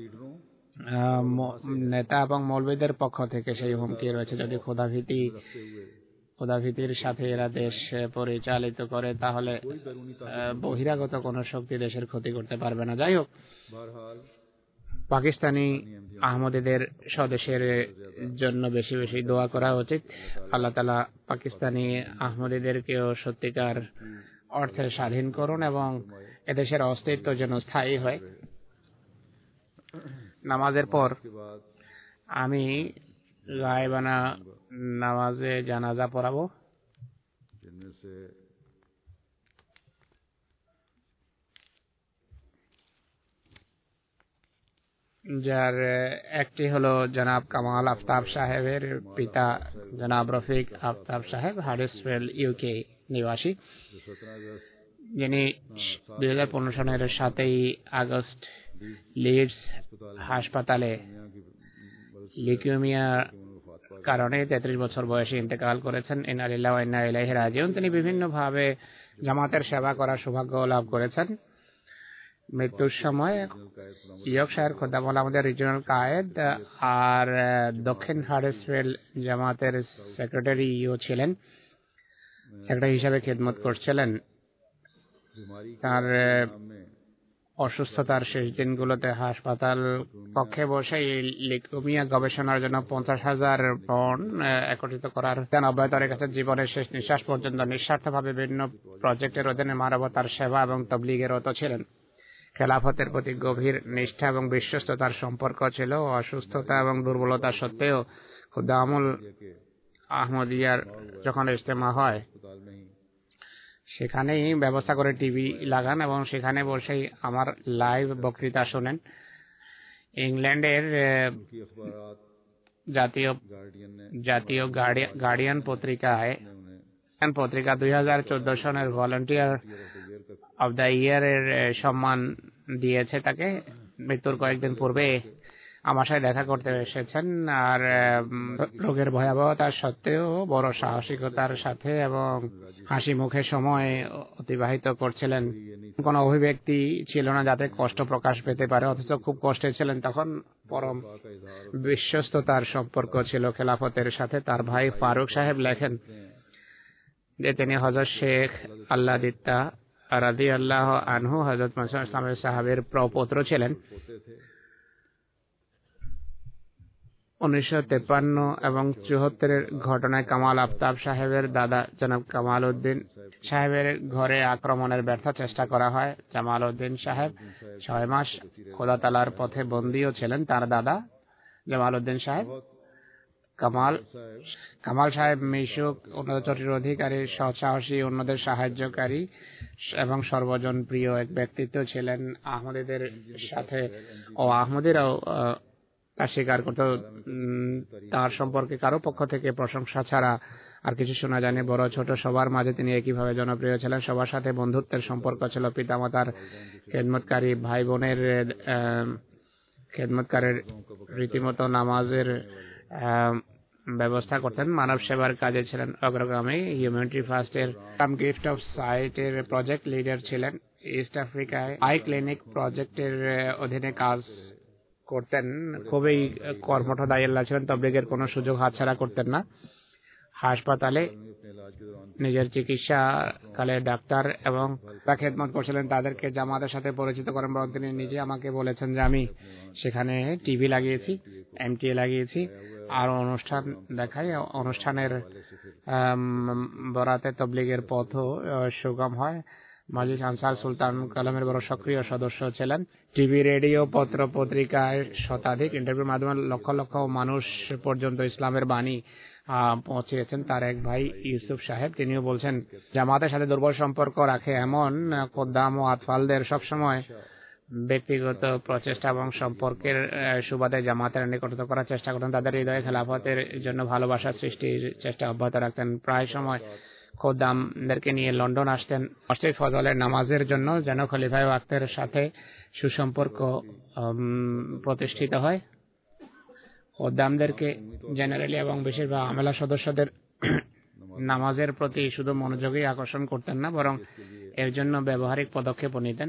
C: নেতা এবং মৌলবীদের পক্ষ থেকে সেই হুমকি রয়েছে। যদি খোদাভীতি খোদাভীতির সাথে এরা দেশ পরিচালিত করে তাহলে বহিরাগত কোন শক্তি দেশের ক্ষতি করতে পারবে না। যাই হোক, পাকিস্তানি আহমদীদের স্বদেশের জন্য বেশি বেশি দোয়া করা উচিত। আল্লাহ তাআলা পাকিস্তানি আহমদীদেরকেও সত্যিকার অর্থে স্বাধীন করুন এবং এদেশের অস্তিত্ব যেন স্থায়ী হয়। নামাজের পর আমি গায়েবানা নামাজে জানাজা পড়াবো। যার একটি হলো জনাব কামাল আফতাব সাহেবের পিতা জনাব রফিক আফতাব সাহেব, হাডার্সফিল্ড ইউকে নিবাসী, যিনি দুই হাজার পনেরো সালের সাতই আগস্ট লিডস হাসপাতালে লিউকেমিয়া কারণে তেত্রিশ বছর বয়সে ইন্তেকাল করেছেন। ইন্না লিল্লাহি ওয়া ইন্না ইলাইহি রাজিউন। তিনি বিভিন্নভাবে জামাতের সেবা করার সৌভাগ্য লাভ করেছেন। মৃত্যুর সময় ইয়র্কশায়ার খোদামুল্লাহ আমাদের রিজিওনাল কায়েদ আর দক্ষিণ হাডার্সফিল্ড জামাতের সেক্রেটারিও ছিলেন, সেক্রেটারি হিসাবে খেদমত করছিলেন। তার অসুস্থতার শেষ দিনগুলোতে হাসপাতাল কক্ষে বসে লিউকেমিয়া গবেষণার জন্য পঞ্চাশ হাজার পাউন্ড একত্রিত করার অব্যাহত রেখেছেন। জীবনের শেষ নিঃশ্বাস পর্যন্ত নিঃস্বার্থভাবে বিভিন্ন প্রজেক্টের অধীনে মানবতার সেবা এবং তবলিগের রত ছিলেন। খেলাফতের প্রতি গভীর নিষ্ঠা এবং বিশ্বস্ততার সম্পর্ক ছিল। অসুস্থতা এবং দুর্বলতা সত্ত্বেও খুদামুল আহমদিয়ার যখন ইজতেমা হয় সেখানেই ব্যবস্থা করে টিভি লাগান এবং সেখানে বসেই আমার লাইভ বক্তৃতা শোনেন। ইংল্যান্ডের জাতীয় জাতীয় গার্ডিয়ান পত্রিকায় পত্রিকা দুই হাজার চোদ্দ সনের ভলান্টিয়ার অব দ্য ইয়ার এর সম্মান দিয়েছে তাকে। মৃত্যুর কয়েকদিন পূর্বে আমার সাথে দেখা করতে এসেছেন আর রোগের ভয়াবহতা সত্ত্বেও বড় সাহসিকতার সাথে এবং হাসি মুখে সময় অতিবাহিত করছিলেন। কোনো অভিব্যক্তি ছিল না যাতে কষ্ট প্রকাশ পেতে পারে, অথচ খুব কষ্টে ছিলেন। তখন পরম বিশ্বস্ততার সম্পর্ক ছিল খেলাফতের সাথে। তার ভাই ফারুক সাহেব লেখেন যে তিনি হযরত শেখ আল্লাদিত্তা রাদিয়াল্লাহু আনহু হযরত মুসা ইসলামের সাহাবীর প্রপৌত্র ছিলেন। উনিশশো তেপ্পান্ন এবং চুয়াত্তরের ঘটনায় কামাল আফতাব সাহেবের দাদা জনাব কামাল উদ্দিন সাহেবের ঘরে আক্রমণের ব্যর্থ চেষ্টা করা হয়। জামাল উদ্দিন সাহেব ছয় মাস খোদা তাআলার পথে বন্দীও ছিলেন। তার দাদা জামালউদ্দিন সাহেব, কামাল কামাল সাহেব মিশুক, উন্নত চরিত্রের অধিকারী, সৎসাহসী, অন্যদের সাহায্যকারী এবং সর্বজন প্রিয় এক ব্যক্তিত্ব ছিলেন। আহমদীদের সাথে ও আহমদীরাও তা স্বীকার করত। তার সম্পর্কে কারো পক্ষ থেকে প্রশংসা ছাড়া আর কিছু শোনা যায়নি। বড় ছোট সবার মাঝে তিনি একইভাবে জনপ্রিয় ছিলেন। সবার সাথে বন্ধুত্বের সম্পর্ক ছিল। পিতামাতার খেদমতকারী, ভাই বোনের খেদমতকারীর রীতিমতো নামাজের ব্যবস্থা করতেন। মানব সেবার কাজে ছিলেন অগ্রগামী। হিউম্যানিটি ফার্স্টের গিফট অফ সাইট এর প্রজেক্ট লিডার ছিলেন। ইস্ট আফ্রিকায় আই ক্লিনিক প্রজেক্টের অধীনে কাজ করতেন। খুবই কর্মঠ দায়িত্ব ছিলেন। তবলিগের কোনো সুযোগ হাতছাড়া করতেন না। হাসপাতালে নিজের চিকিৎসা কালে ডাক্তার এবং তার খেদমত করছিলেন, তাদেরকে জামাতের সাথে পরিচিত করেন। বরং তিনি নিজে আমাকে বলেছেন যে আমি সেখানে টিভি লাগিয়েছি, এমটিএ লাগিয়েছি, আর অনুষ্ঠান দেখাই। অনুষ্ঠানের বরাতে তবলিগের পথও সুগম হয়। মাজলিস আনসার সুলতান কলমের বড় সক্রিয় সদস্য ছিলেন। টিভি, রেডিও, পত্র পত্রিকায় শতাধিক ইন্টারভিউর মাধ্যমে লক্ষ লক্ষ মানুষ পর্যন্ত ইসলামের বাণী পৌঁছেছেন। তার এক ভাই ইউসুফ সাহেব, তিনিও বলছেন জামাতের সাথে দুর্বল সম্পর্ক রাখে এমন খোদ্দাম ও আতফালদের সবসময় ব্যক্তিগত প্রচেষ্টা এবং সম্পর্কের সুবাদে জামাতের নিকটতর করার চেষ্টা করতেন। তাদের হৃদয়ে খেলাফতের জন্য ভালোবাসা সৃষ্টির চেষ্টা অব্যাহত রাখতেন। প্রায় সময় খোদ্দামদেরকে নিয়ে লন্ডন আসতেন মসজিদ ফজলের নামাজের জন্য, যেন খলিফায়ে ওয়াক্তের সাথে সুসম্পর্ক প্রতিষ্ঠিত হয়। খোদ্দামদেরকে জেনারেলি এবং বেশিরভাগ আমেলা সদস্যদের নামাজের প্রতি শুধু মনোযোগই আকর্ষণ করতেন না, বরং এর জন্য ব্যবহারিক পদক্ষেপও নিতেন।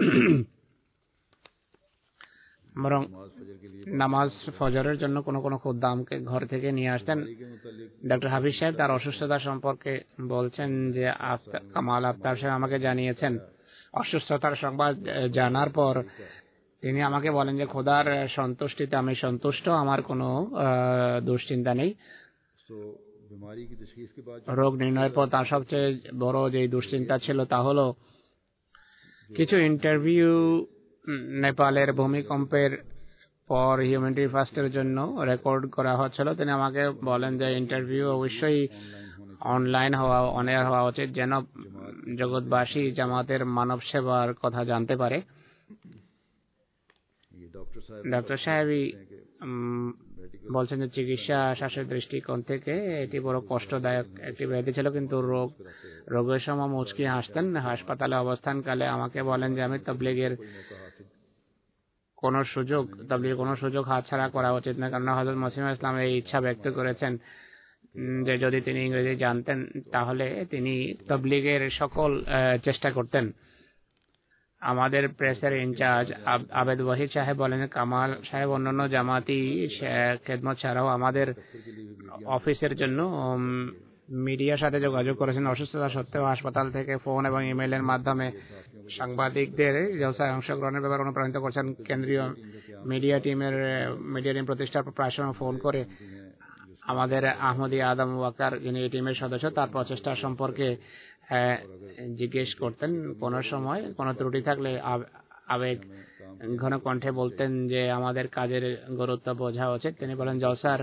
C: বরং নামাজ ফজরের জন্য কোনো কোনো খোদ্দামকে ঘর থেকে নিয়ে আসতেন। ডক্টর হাফিজ সাহেব তার অসুস্থতা সম্পর্কে বলছেন যে কামাল আফতাব সাহেব আমাকে জানিয়েছেন, অসুস্থতার সংবাদ জানার পর তিনি আমাকে বলেন যে খোদার সন্তুষ্টিতে আমি সন্তুষ্ট, আমার কোনো দুশ্চিন্তা নেই। রোগ নির্ণয়ের পর তার সবচেয়ে বড় যে দুশ্চিন্তা ছিল তা হলো কিছু ইন্টারভিউ নেপালের ভূমিকম্পের পর হিউম্যানিটি ফার্স্টের জন্য রেকর্ড করা হচ্ছিল। তিনি আমাকে বলেন যে ইন্টারভিউ অবশ্যই অনলাইন হওয়া, অনএয়ার হওয়া উচিত, যেন জগৎবাসী জামাতের মানব সেবার কথা জানতে পারে। ডক্টর সাহেবই বলছেন যে চিকিৎসা শ্বাসের দৃষ্টিকোণ থেকে এটি বড় কষ্টদায়ক একটি ব্যাধি ছিল, কিন্তু রোগ রোগের সময় মুচকি হাসতেন। হাসপাতালে অবস্থানকালে আমাকে বলেন যে আমি তবলিগের কোন সুযোগ তবলিগের কোন সুযোগ হাতছাড়া করা উচিত না, কারণ হযরত মসিহ ইসলাম এই ইচ্ছা ব্যক্ত করেছেন যে যদি তিনি ইংরেজি জানতেন তাহলে তিনি তবলিগের সকল চেষ্টা করতেন। আমাদের প্রেসের ইনচার্জ আবেদ ওয়াহিদ সাহেব বলেন কামাল সাহেব অন্যান্য জামাতি খেদমত ছাড়াও আমাদের অফিসের জন্য মিডিয়ার সাথে যোগাযোগ করেছেন। অসুস্থতা সত্ত্বেও হাসপাতাল থেকে ফোন এবং ইমেইলের মাধ্যমে সাংবাদিকদের জলসায় অংশগ্রহণের ব্যাপারে অনুপ্রাণিত করছেন। কেন্দ্রীয় মিডিয়া টিমের মিডিয়া টিম প্রতিষ্ঠার পর প্রায় সময় ফোন করে আমাদের আহমদী আদম ওয়াকার, যিনি এই টিমের সদস্য, তার প্রচেষ্টা সম্পর্কে জিজ্ঞেস করতেন। কোন সময় কোনো ত্রুটি থাকলে আবেগ ঘন কণ্ঠে বলতেন যে আমাদের কাজের গুরুত্ব বোঝা উচিত। তিনি বলেন জলসার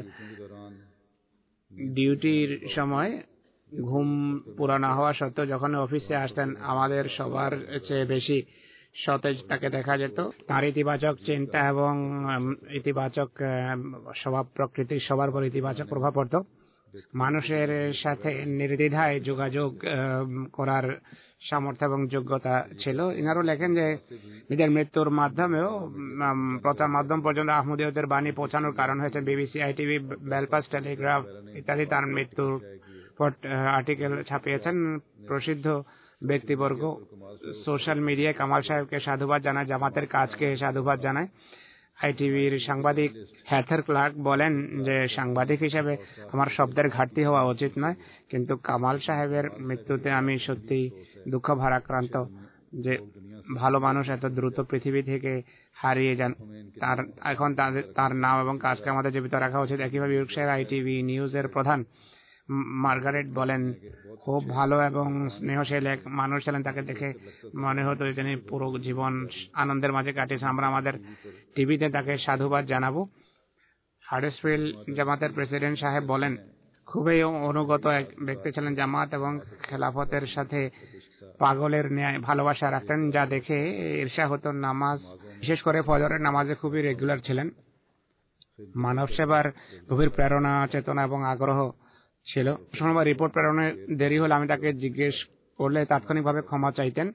C: ডিউটির সময় ঘুম পুরা না হওয়া সত্ত্বেও যখন অফিসে আসতেন আমাদের সবার চেয়ে বেশি সতেজ তাকে দেখা যেত। তার ইতিবাচক চিন্তা এবং ইতিবাচক স্বভাব প্রকৃতির সবার পর ইতিবাচক প্রভাব পড়ত। মানুষের সাথে নির্দ্বিধায় যোগাযোগ করার সামর্থ্য এবং যোগ্যতা ছিল। ইনারও লেখেন যে নিজের মৃত্যুর মাধ্যমেও প্রচার মাধ্যম পর্যন্ত আহমদীয়দের বাণী পৌঁছানোর কারণ হয়েছে বিবিসি, আইটিভি, বেলফাস্ট টেলিগ্রাফ ইত্যাদি তার মৃত্যুর পর আর্টিকেল ছাপিয়েছেন। প্রসিদ্ধ ব্যক্তিবর্গ সোশ্যাল মিডিয়ায় কামাল সাহেবকে সাধুবাদ জানায়, জামাতের কাজকে সাধুবাদ জানায়। আইটিভির সাংবাদিক হ্যাথার ক্লার্ক বলেন যে সাংবাদিক হিসেবে আমার শব্দের ঘাটতি হওয়া উচিত নয়, কিন্তু কামাল সাহেবের মৃত্যুতে আমি সত্যি দুঃখ ভারাক্রান্ত যে ভালো মানুষ এত দ্রুত পৃথিবী থেকে হারিয়ে যান। তার এখন তার নাম এবং কাজকে আমাদের জীবিত রাখা উচিত। একইভাবে ইউরকশায়ার আইটিভি নিউজের প্রধান মার্গারেট বলেন খুব ভালো এবং স্নেহশীল এক মানুষ ছিলেন। তাকে দেখে মনে হতো তিনি পুরো জীবন আনন্দের মাঝে কাটিয়েছেন। আমরা আমাদের টিভিতে তাকে সাধুবাদ জানাবো। হাডার্সফিল্ড জামাতের প্রেসিডেন্ট সাহেব বলেন, খুবই অনুগত এক ব্যক্তি ছিলেন। জামাত এবং খেলাফতের সাথে পাগলের ন্যায় ভালোবাসা রাখতেন, যা দেখে ঈর্ষা হতো। নামাজ, বিশেষ করে ফজরের নামাজে খুবই রেগুলার ছিলেন। মানব সেবার গভীর প্রেরণা, চেতনা এবং আগ্রহ ছিল। সময় রিপোর্ট প্রেরণে দেরি হলে আমি তাকে জিজ্ঞেস করলে তাৎক্ষণিকভাবে ক্ষমা চাইতেন।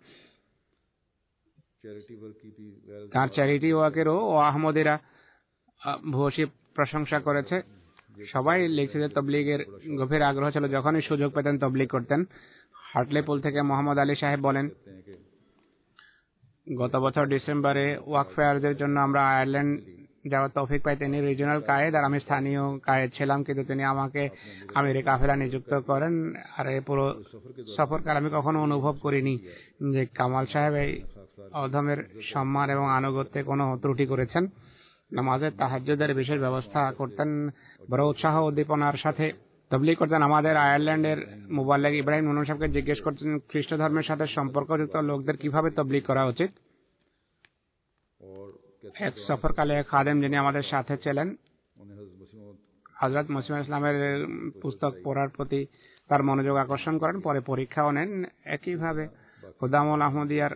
C: তার চ্যারিটি ওয়ার্কেরও ও আহমদিরা ভূয়সী প্রশংসা করেছে। সবাই লিখছে যে তবলিগের গভীর আগ্রহ ছিল, যখনই সুযোগ পেতেন তবলিগ করতেন। হার্টলেপুল থেকে মোহাম্মদ আলী সাহেব বলেন, গত বছর ডিসেম্বরে ওয়াক ফেয়ারদের জন্য আমরা আয়ারল্যান্ড যাওয়ার তৌফিক পাই। তিনি রিজিওনাল কায়েদ আর আমি স্থানীয় কায়েদ ছিলাম, কিন্তু তিনি আমাকে আমিরে কাফেলা নিযুক্ত করেন। আর এই পুরো সফরকাল আমি কখনো অনুভব করিনি যে কামাল সাহেব এই অধমের সম্মান এবং আনুগত্যে কোনো ত্রুটি করেছেন। নামাজের তাহাজ্জুদের বিশেষ ব্যবস্থা করতেন, বড় উৎসাহ উদ্দীপনার সাথে তবলিগ করতেন। আমাদের আয়ারল্যান্ডের মুবাল্লিগ ইব্রাহিম নুন সাহেবকে জিজ্ঞেস করতেন খ্রিস্ট ধর্মের সাথে সম্পর্কযুক্ত লোকদের কিভাবে তবলিগ করা উচিত। এক সফরকালে এক খাদেম যিনি আমাদের সাথে ছিলেন, হযরত মুসলিম ইসলামের পুস্তক পড়ার প্রতি তার মনোযোগ আকর্ষণ করেন, পরে পরীক্ষাও নেন। একইভাবে খুদামুল আহমদিয়ার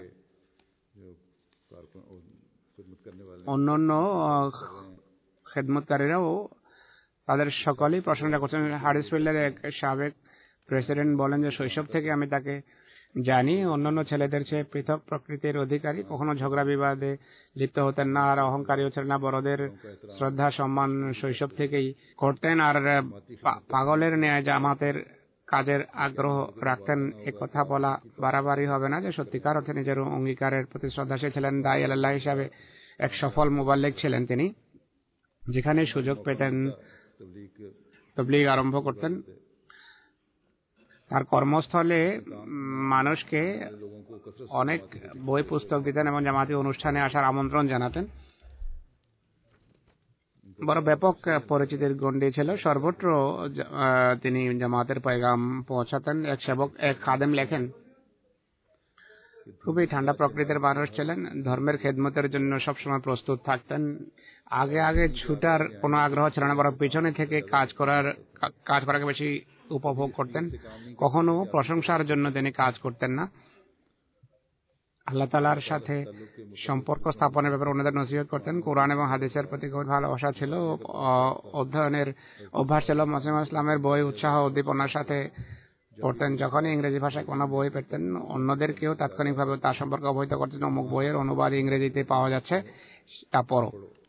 C: অন্যান্য খেদমতকারীরাও তাদের সকলেই প্রশংসা করছেন। হাডার্সফিল্ডের এক সাবেক প্রেসিডেন্ট বলেন যে শৈশব থেকে আমি তাকে জানি। অন্যান্য ছেলেদের চেয়ে পৃথক প্রকৃতির অধিকারী, কখনো ঝগড়া বিবাদে লিপ্ত হতেন না, আর অহংকারীও ছিলেন না। বড়দের শ্রদ্ধা সম্মান শৈশব থেকেই করতেন, আর পাগলের ন্যায় জামাতের কাজের আগ্রহ রাখতেন। একথা বলা বাড়াবাড়ি হবে না যে সত্যিকার অর্থে নিজের অঙ্গীকারের প্রতি শ্রদ্ধাশীল ছিলেন। দাঈ আল্লাহ হিসাবে এক সফল মুবাল্লিগ ছিলেন তিনি। যেখানে সুযোগ পেতেন তবলিগ আরম্ভ করতেন। তার কর্মস্থলে মানুষকে অনেক বই পুস্তক দিতেন এবং জামাতি অনুষ্ঠানে আসার আমন্ত্রণ জানাতেন। বড় ব্যাপক পরিচিতির গণ্ডি ছিল। সর্বত্র তিনি জামাতের পয়গাম পৌঁছাতেন। এক সেবক, এক খাদেম লেখেন, খুবই ঠান্ডা প্রকৃতির মানুষ ছিলেন, ধর্মের খেদমতের জন্য সবসময় প্রস্তুত থাকতেন। আগে আগে ছুটার কোনো আগ্রহ ছিল না, বরং পিছনে থেকে কাজ করার কাজ করাকে বেশি উপভোগ করতেন। কখনো প্রশংসার জন্য তিনি কাজ করতেন না। আল্লাহ তাআলার সাথে সম্পর্ক স্থাপনের ব্যাপারে অন্যদের নসিহত করতেন। কোরআন এবং হাদিসের প্রতি খুব ভালোবাসা ছিল, অধ্যয়নের অভ্যাস ছিল। মুসলিম ইসলামের বই উৎসাহ উদ্দীপনার সাথে পড়তেন। যখনই ইংরেজি ভাষায় কোনো বই পেতেন অন্যদেরকেও তাৎক্ষণিকভাবে তার সম্পর্কে অবহিত করতেন। অমুক বইয়ের অনুবাদ ইংরেজিতে পাওয়া যাচ্ছে, তা পড়ো।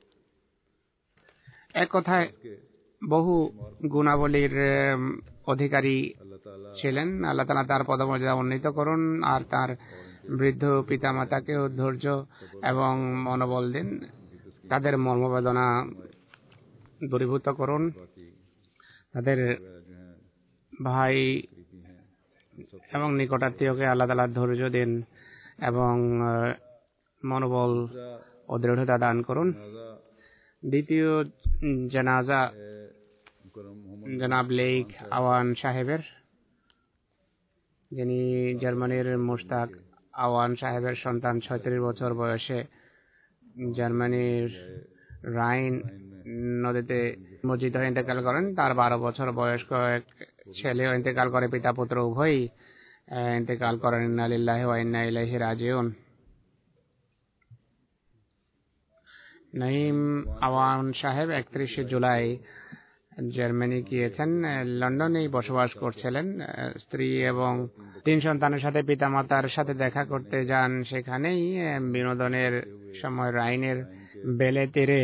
C: এক কথায় বহু গুণাবলীর অধিকারী ছিলেন। আল্লাহ তাআলা তার পদমর্যাদা উন্নীত করুন, আর তার বৃদ্ধ পিতামাতাকেও ধৈর্য এবং মনোবল দিন। তাদের মর্মবেদনা দূরীভূত করুন। তাদের ভাই এবং নিকটাত্মীয়কে আল্লাহ তাআলা ধৈর্য দিন এবং মনোবল ও দৃঢ়তা দান করুন। দ্বিতীয় জানাজা জনাব লেইক আওয়ান সাহেবের, যিনি জার্মানির মুশতাক আওয়ান সাহেবের সন্তান। ছয়ত্রিশ বছর বয়সে জার্মানির রাইন নদীতে মসজিদ হয়ে ইন্তেকাল করেন। তার বারো বছর বয়স্ক এক ছেলেও ইন্তেকাল করে। পিতা পুত্র উভয়ই ইন্তেকাল করেন। ইন্না লিল্লাহি ওয়া ইন্না ইলাইহি রাজিউন। নঈম আওয়ান সাহেব একত্রিশে জুলাই জার্মানি গিয়েছেন। লন্ডনেই বসবাস করছিলেন। স্ত্রী এবং তিন সন্তানের সাথে পিতামাতার সাথে দেখা করতে যান। সেখানেই বিনোদনের সময় রাইনের বেলে তীরে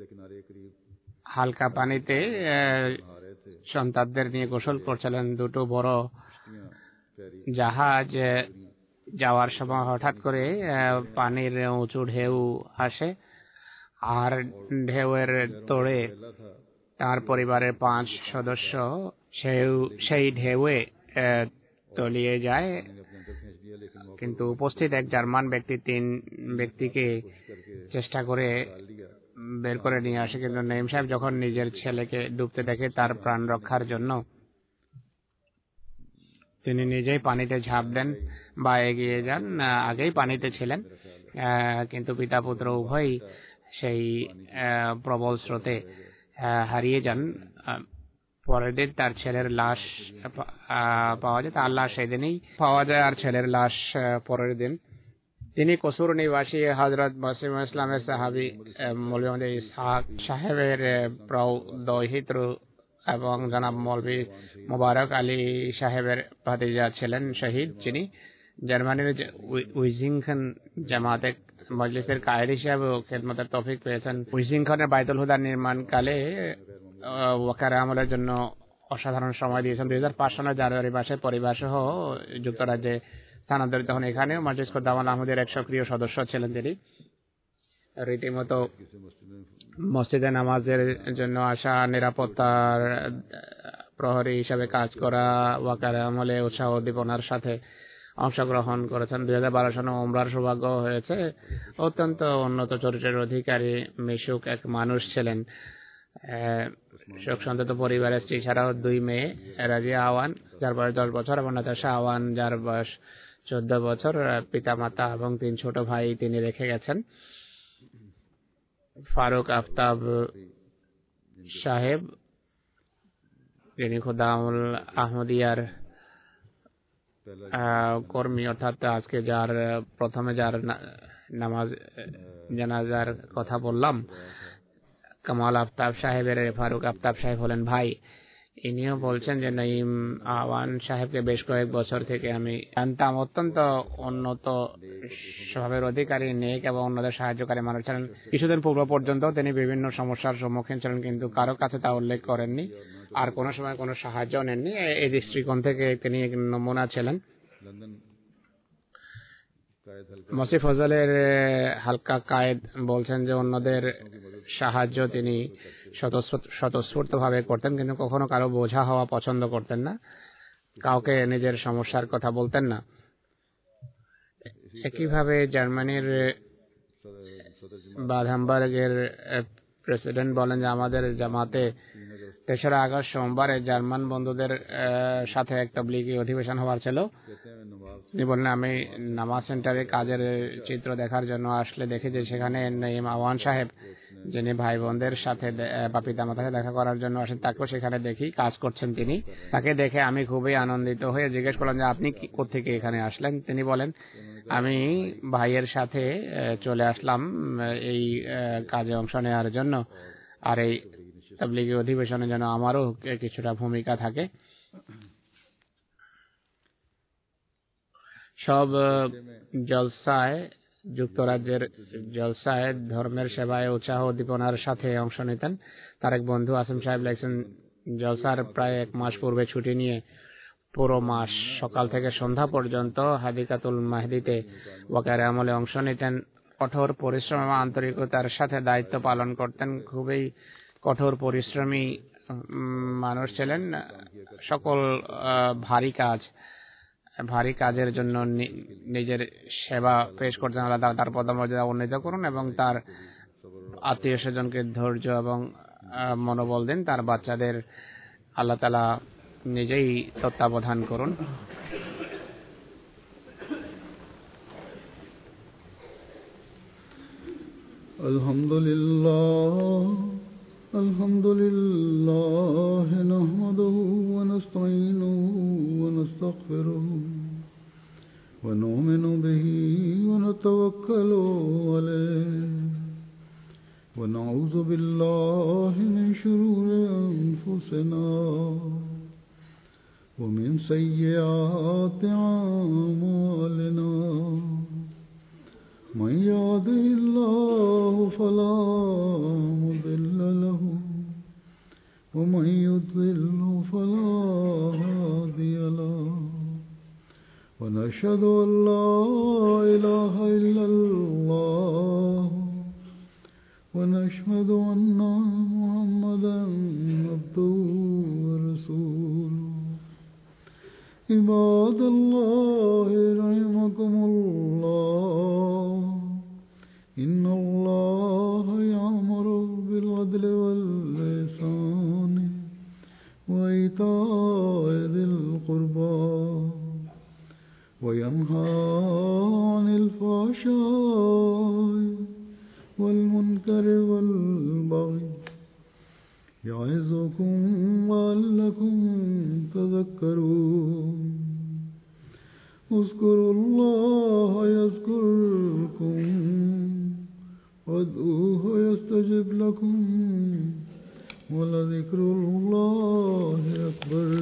C: হালকা পানিতে সন্তানদের নিয়ে গোসল করছিলেন। দুটো বড় জাহাজ যাওয়ার সময় হঠাৎ করে পানির উঁচু ঢেউ আসে, আর ঢেউয়ের তোড়ে তার পরিবারের পাঁচ সদস্য সেই ঢেউয়ে তলিয়ে যায়। কিন্তু উপস্থিত এক জার্মান ব্যক্তি তিন ব্যক্তিকে চেষ্টা করে বের করে নিয়ে আসে। কিন্তু নঈম সাহেব যখন নিজের ছেলেকে ডুবতে দেখে, তার প্রাণ রক্ষার জন্য তিনি নিজেই পানিতে ঝাঁপ দেন বা এগিয়ে যান। আগেই পানিতে ছিলেন, কিন্তু পিতা পুত্র উভয়ই সেই প্রবল স্রোতে হারিয়ে যান। পরের দিন তার ছেলের লাশ পাওয়া যায়, তার লাশ সেদিনই পাওয়া যায়, আর ছেলের লাশ পরের দিন। তিনি কসুর নিবাসী হযরত মসিহ ইসলামের সাহাবী মৌলভী ইসহাক সাহেবের প্রৌদহিত্র এবং জনাব মৌলভী মোবারক আলী সাহেবের ভাতিজা ছিলেন শহীদ, যিনি জার্মানির উইজিংখান জামাতে মজলিসের কায়েদ হিসাবে খেদমতের তৌফিক পেয়েছেন। উইজিংখানের বাইতুল হুদার নির্মাণকালে ওয়াকার আমলের জন্য অসাধারণ সময় দিয়েছেন। দুই হাজার পাঁচ সালের জানুয়ারি মাসে পরিবার সহ যুক্তরাজ্যে স্থানান্তরিত হন। এখানেও মজলিস খুদ্দাম আহমদের এক সক্রিয় সদস্য ছিলেন তিনি। রীতিমতো মসজিদে নামাজের জন্য আসা, নিরাপত্তার প্রহরী হিসাবে কাজ করা, ওয়াকার আমলে উৎসাহ উদ্দীপনার সাথে অংশগ্রহণ করেছেন। দুই হাজার বারো সালে ওমরার সৌভাগ্য হয়েছে। অত্যন্ত উন্নত চরিত্রের অধিকারী মিশুক এক মানুষ ছিলেন। শোক সন্তপ্ত পরিবারের স্ত্রী ছাড়াও দুই মেয়ে, রাজিয়া আওয়ান যার বয়স দশ বছর এবং নাতাশা আওয়ান যার বয়স চোদ্দ বছর, পিতা মাতা এবং তিন ছোট ভাই তিনি রেখে গেছেন। ফারুক আফতাব সাহেব, যিনি খুদ্দামুল আহমদিয়ার কর্মী, অর্থাৎ আজকে যার প্রথমে যার নামাজ জানাজার কথা বললাম, কামাল আফতাব সাহেবের ফারুক আফতাব সাহেব হলেন ভাই। ইনিও বলছেন যে নঈম আওয়ান সাহেবকে বেশ কয়েক বছর থেকে আমি জানতাম। অত্যন্ত উন্নত স্বভাবের অধিকারী, নেক এবং অন্যদের সাহায্যকারী মানুষ ছিলেন। কিছুদিন পূর্ব পর্যন্ত তিনি বিভিন্ন সমস্যার সম্মুখীন ছিলেন, কিন্তু কারো কাছে তা উল্লেখ করেননি, আর কোনো সময় কোনো সাহায্য নেননি। এই দৃষ্টিকোণ থেকে তিনি এক নমুনা ছিলেন। মসিহ ফজলের হালকা কায়েদ বলছেন যে অন্যদের সাহায্য তিনি স্বতঃস্ফূর্ত ভাবে করতেন, কিন্তু কখনো কারো বোঝা হওয়া পছন্দ করতেন না, কাউকে নিজের সমস্যার কথা বলতেন না। একইভাবে জার্মানির বাধামবার্গের প্রেসিডেন্ট বলেন যে আমাদের জামাতে তেসরা আগস্ট সোমবারে জার্মান বন্ধুদের সাথে এক তাবলীগী অধিবেশন হওয়ার ছিল। তিনি বললেন আমি নামাজ সেন্টারে কাজের চিত্র দেখার জন্য আসলে দেখি যে সেখানে নঈম আওয়ান সাহেব, যিনি ভাই বোনদের সাথে বা পিতামাতার সাথে দেখা করার জন্য আসেন, তাকেও সেখানে দেখি কাজ করছেন তিনি। তাকে দেখে আমি খুবই আনন্দিত হয়ে জিজ্ঞেস করলাম যে আপনি কোত্থেকে এখানে আসলেন। তিনি বলেন আমি ভাইয়ের সাথে চলে আসলাম এই কাজে অংশ নেওয়ার জন্য, আর এই তাবলীগী অধিবেশনে যেন আমারও কিছুটা ভূমিকা থাকে। সব জলসায়, যুক্তরাজ্যের জলসায় ধর্মের সেবায় উৎসাহ উদ্দীপনার সাথে অংশ নিতেন। তার এক বন্ধু আসিম সাহেব লেখছেন জলসার প্রায় এক মাস পূর্বে ছুটি নিয়ে পুরো মাস সকাল থেকে সন্ধ্যা পর্যন্ত হাদিকাতুল মাহদিতে ওয়াকার আমলে অংশ নিতেন। কঠোর পরিশ্রম এবং আন্তরিকতার সাথে দায়িত্ব পালন করতেন। খুবই কঠোর পরিশ্রমী মানুষ ছিলেন। সকল ভারী কাজ ভারী কাজের জন্য নিজের সেবা পেশ করতেন। আল্লাহ তার পদমর্যাদা উন্নীত করুন এবং তার আত্মীয় স্বজনকে ধৈর্য এবং মনোবল দিন। তার বাচ্চাদের আল্লাহ তাআলা নিজেই তত্ত্বাবধান করুন।
B: আলহামদুলিল্লাহ আলহামদুলিল্লাহ নাহমাদুহু ওয়া নাস্তাঈনুহু ওয়া নাস্তাগফিরুহু ওয়া নু'মিনু বিহি ওয়া নাতাওয়াক্কালু আলাইহি ওয়া নাউযু বিল্লাহি মিন শুরুরি আনফুসিনা ওয়া মিন সাইয়্যাতি আ'মালিনা। من يهده الله فلا مضل له ومن يضلل فلا هادي له ونشهد أن لا إله إلا الله ونشهد أن محمدا عبده ورسوله. عباد الله رحمكم الله إن الله يأمر بالعدل والإحسان وإيتاء ذي القربى وينهى عن الفحشاء والمنكر والبغي
D: يعظكم لعلكم تذكرون اذكروا الله يذكركم وادعوه يستجب لكم ولذكر الله أكبر.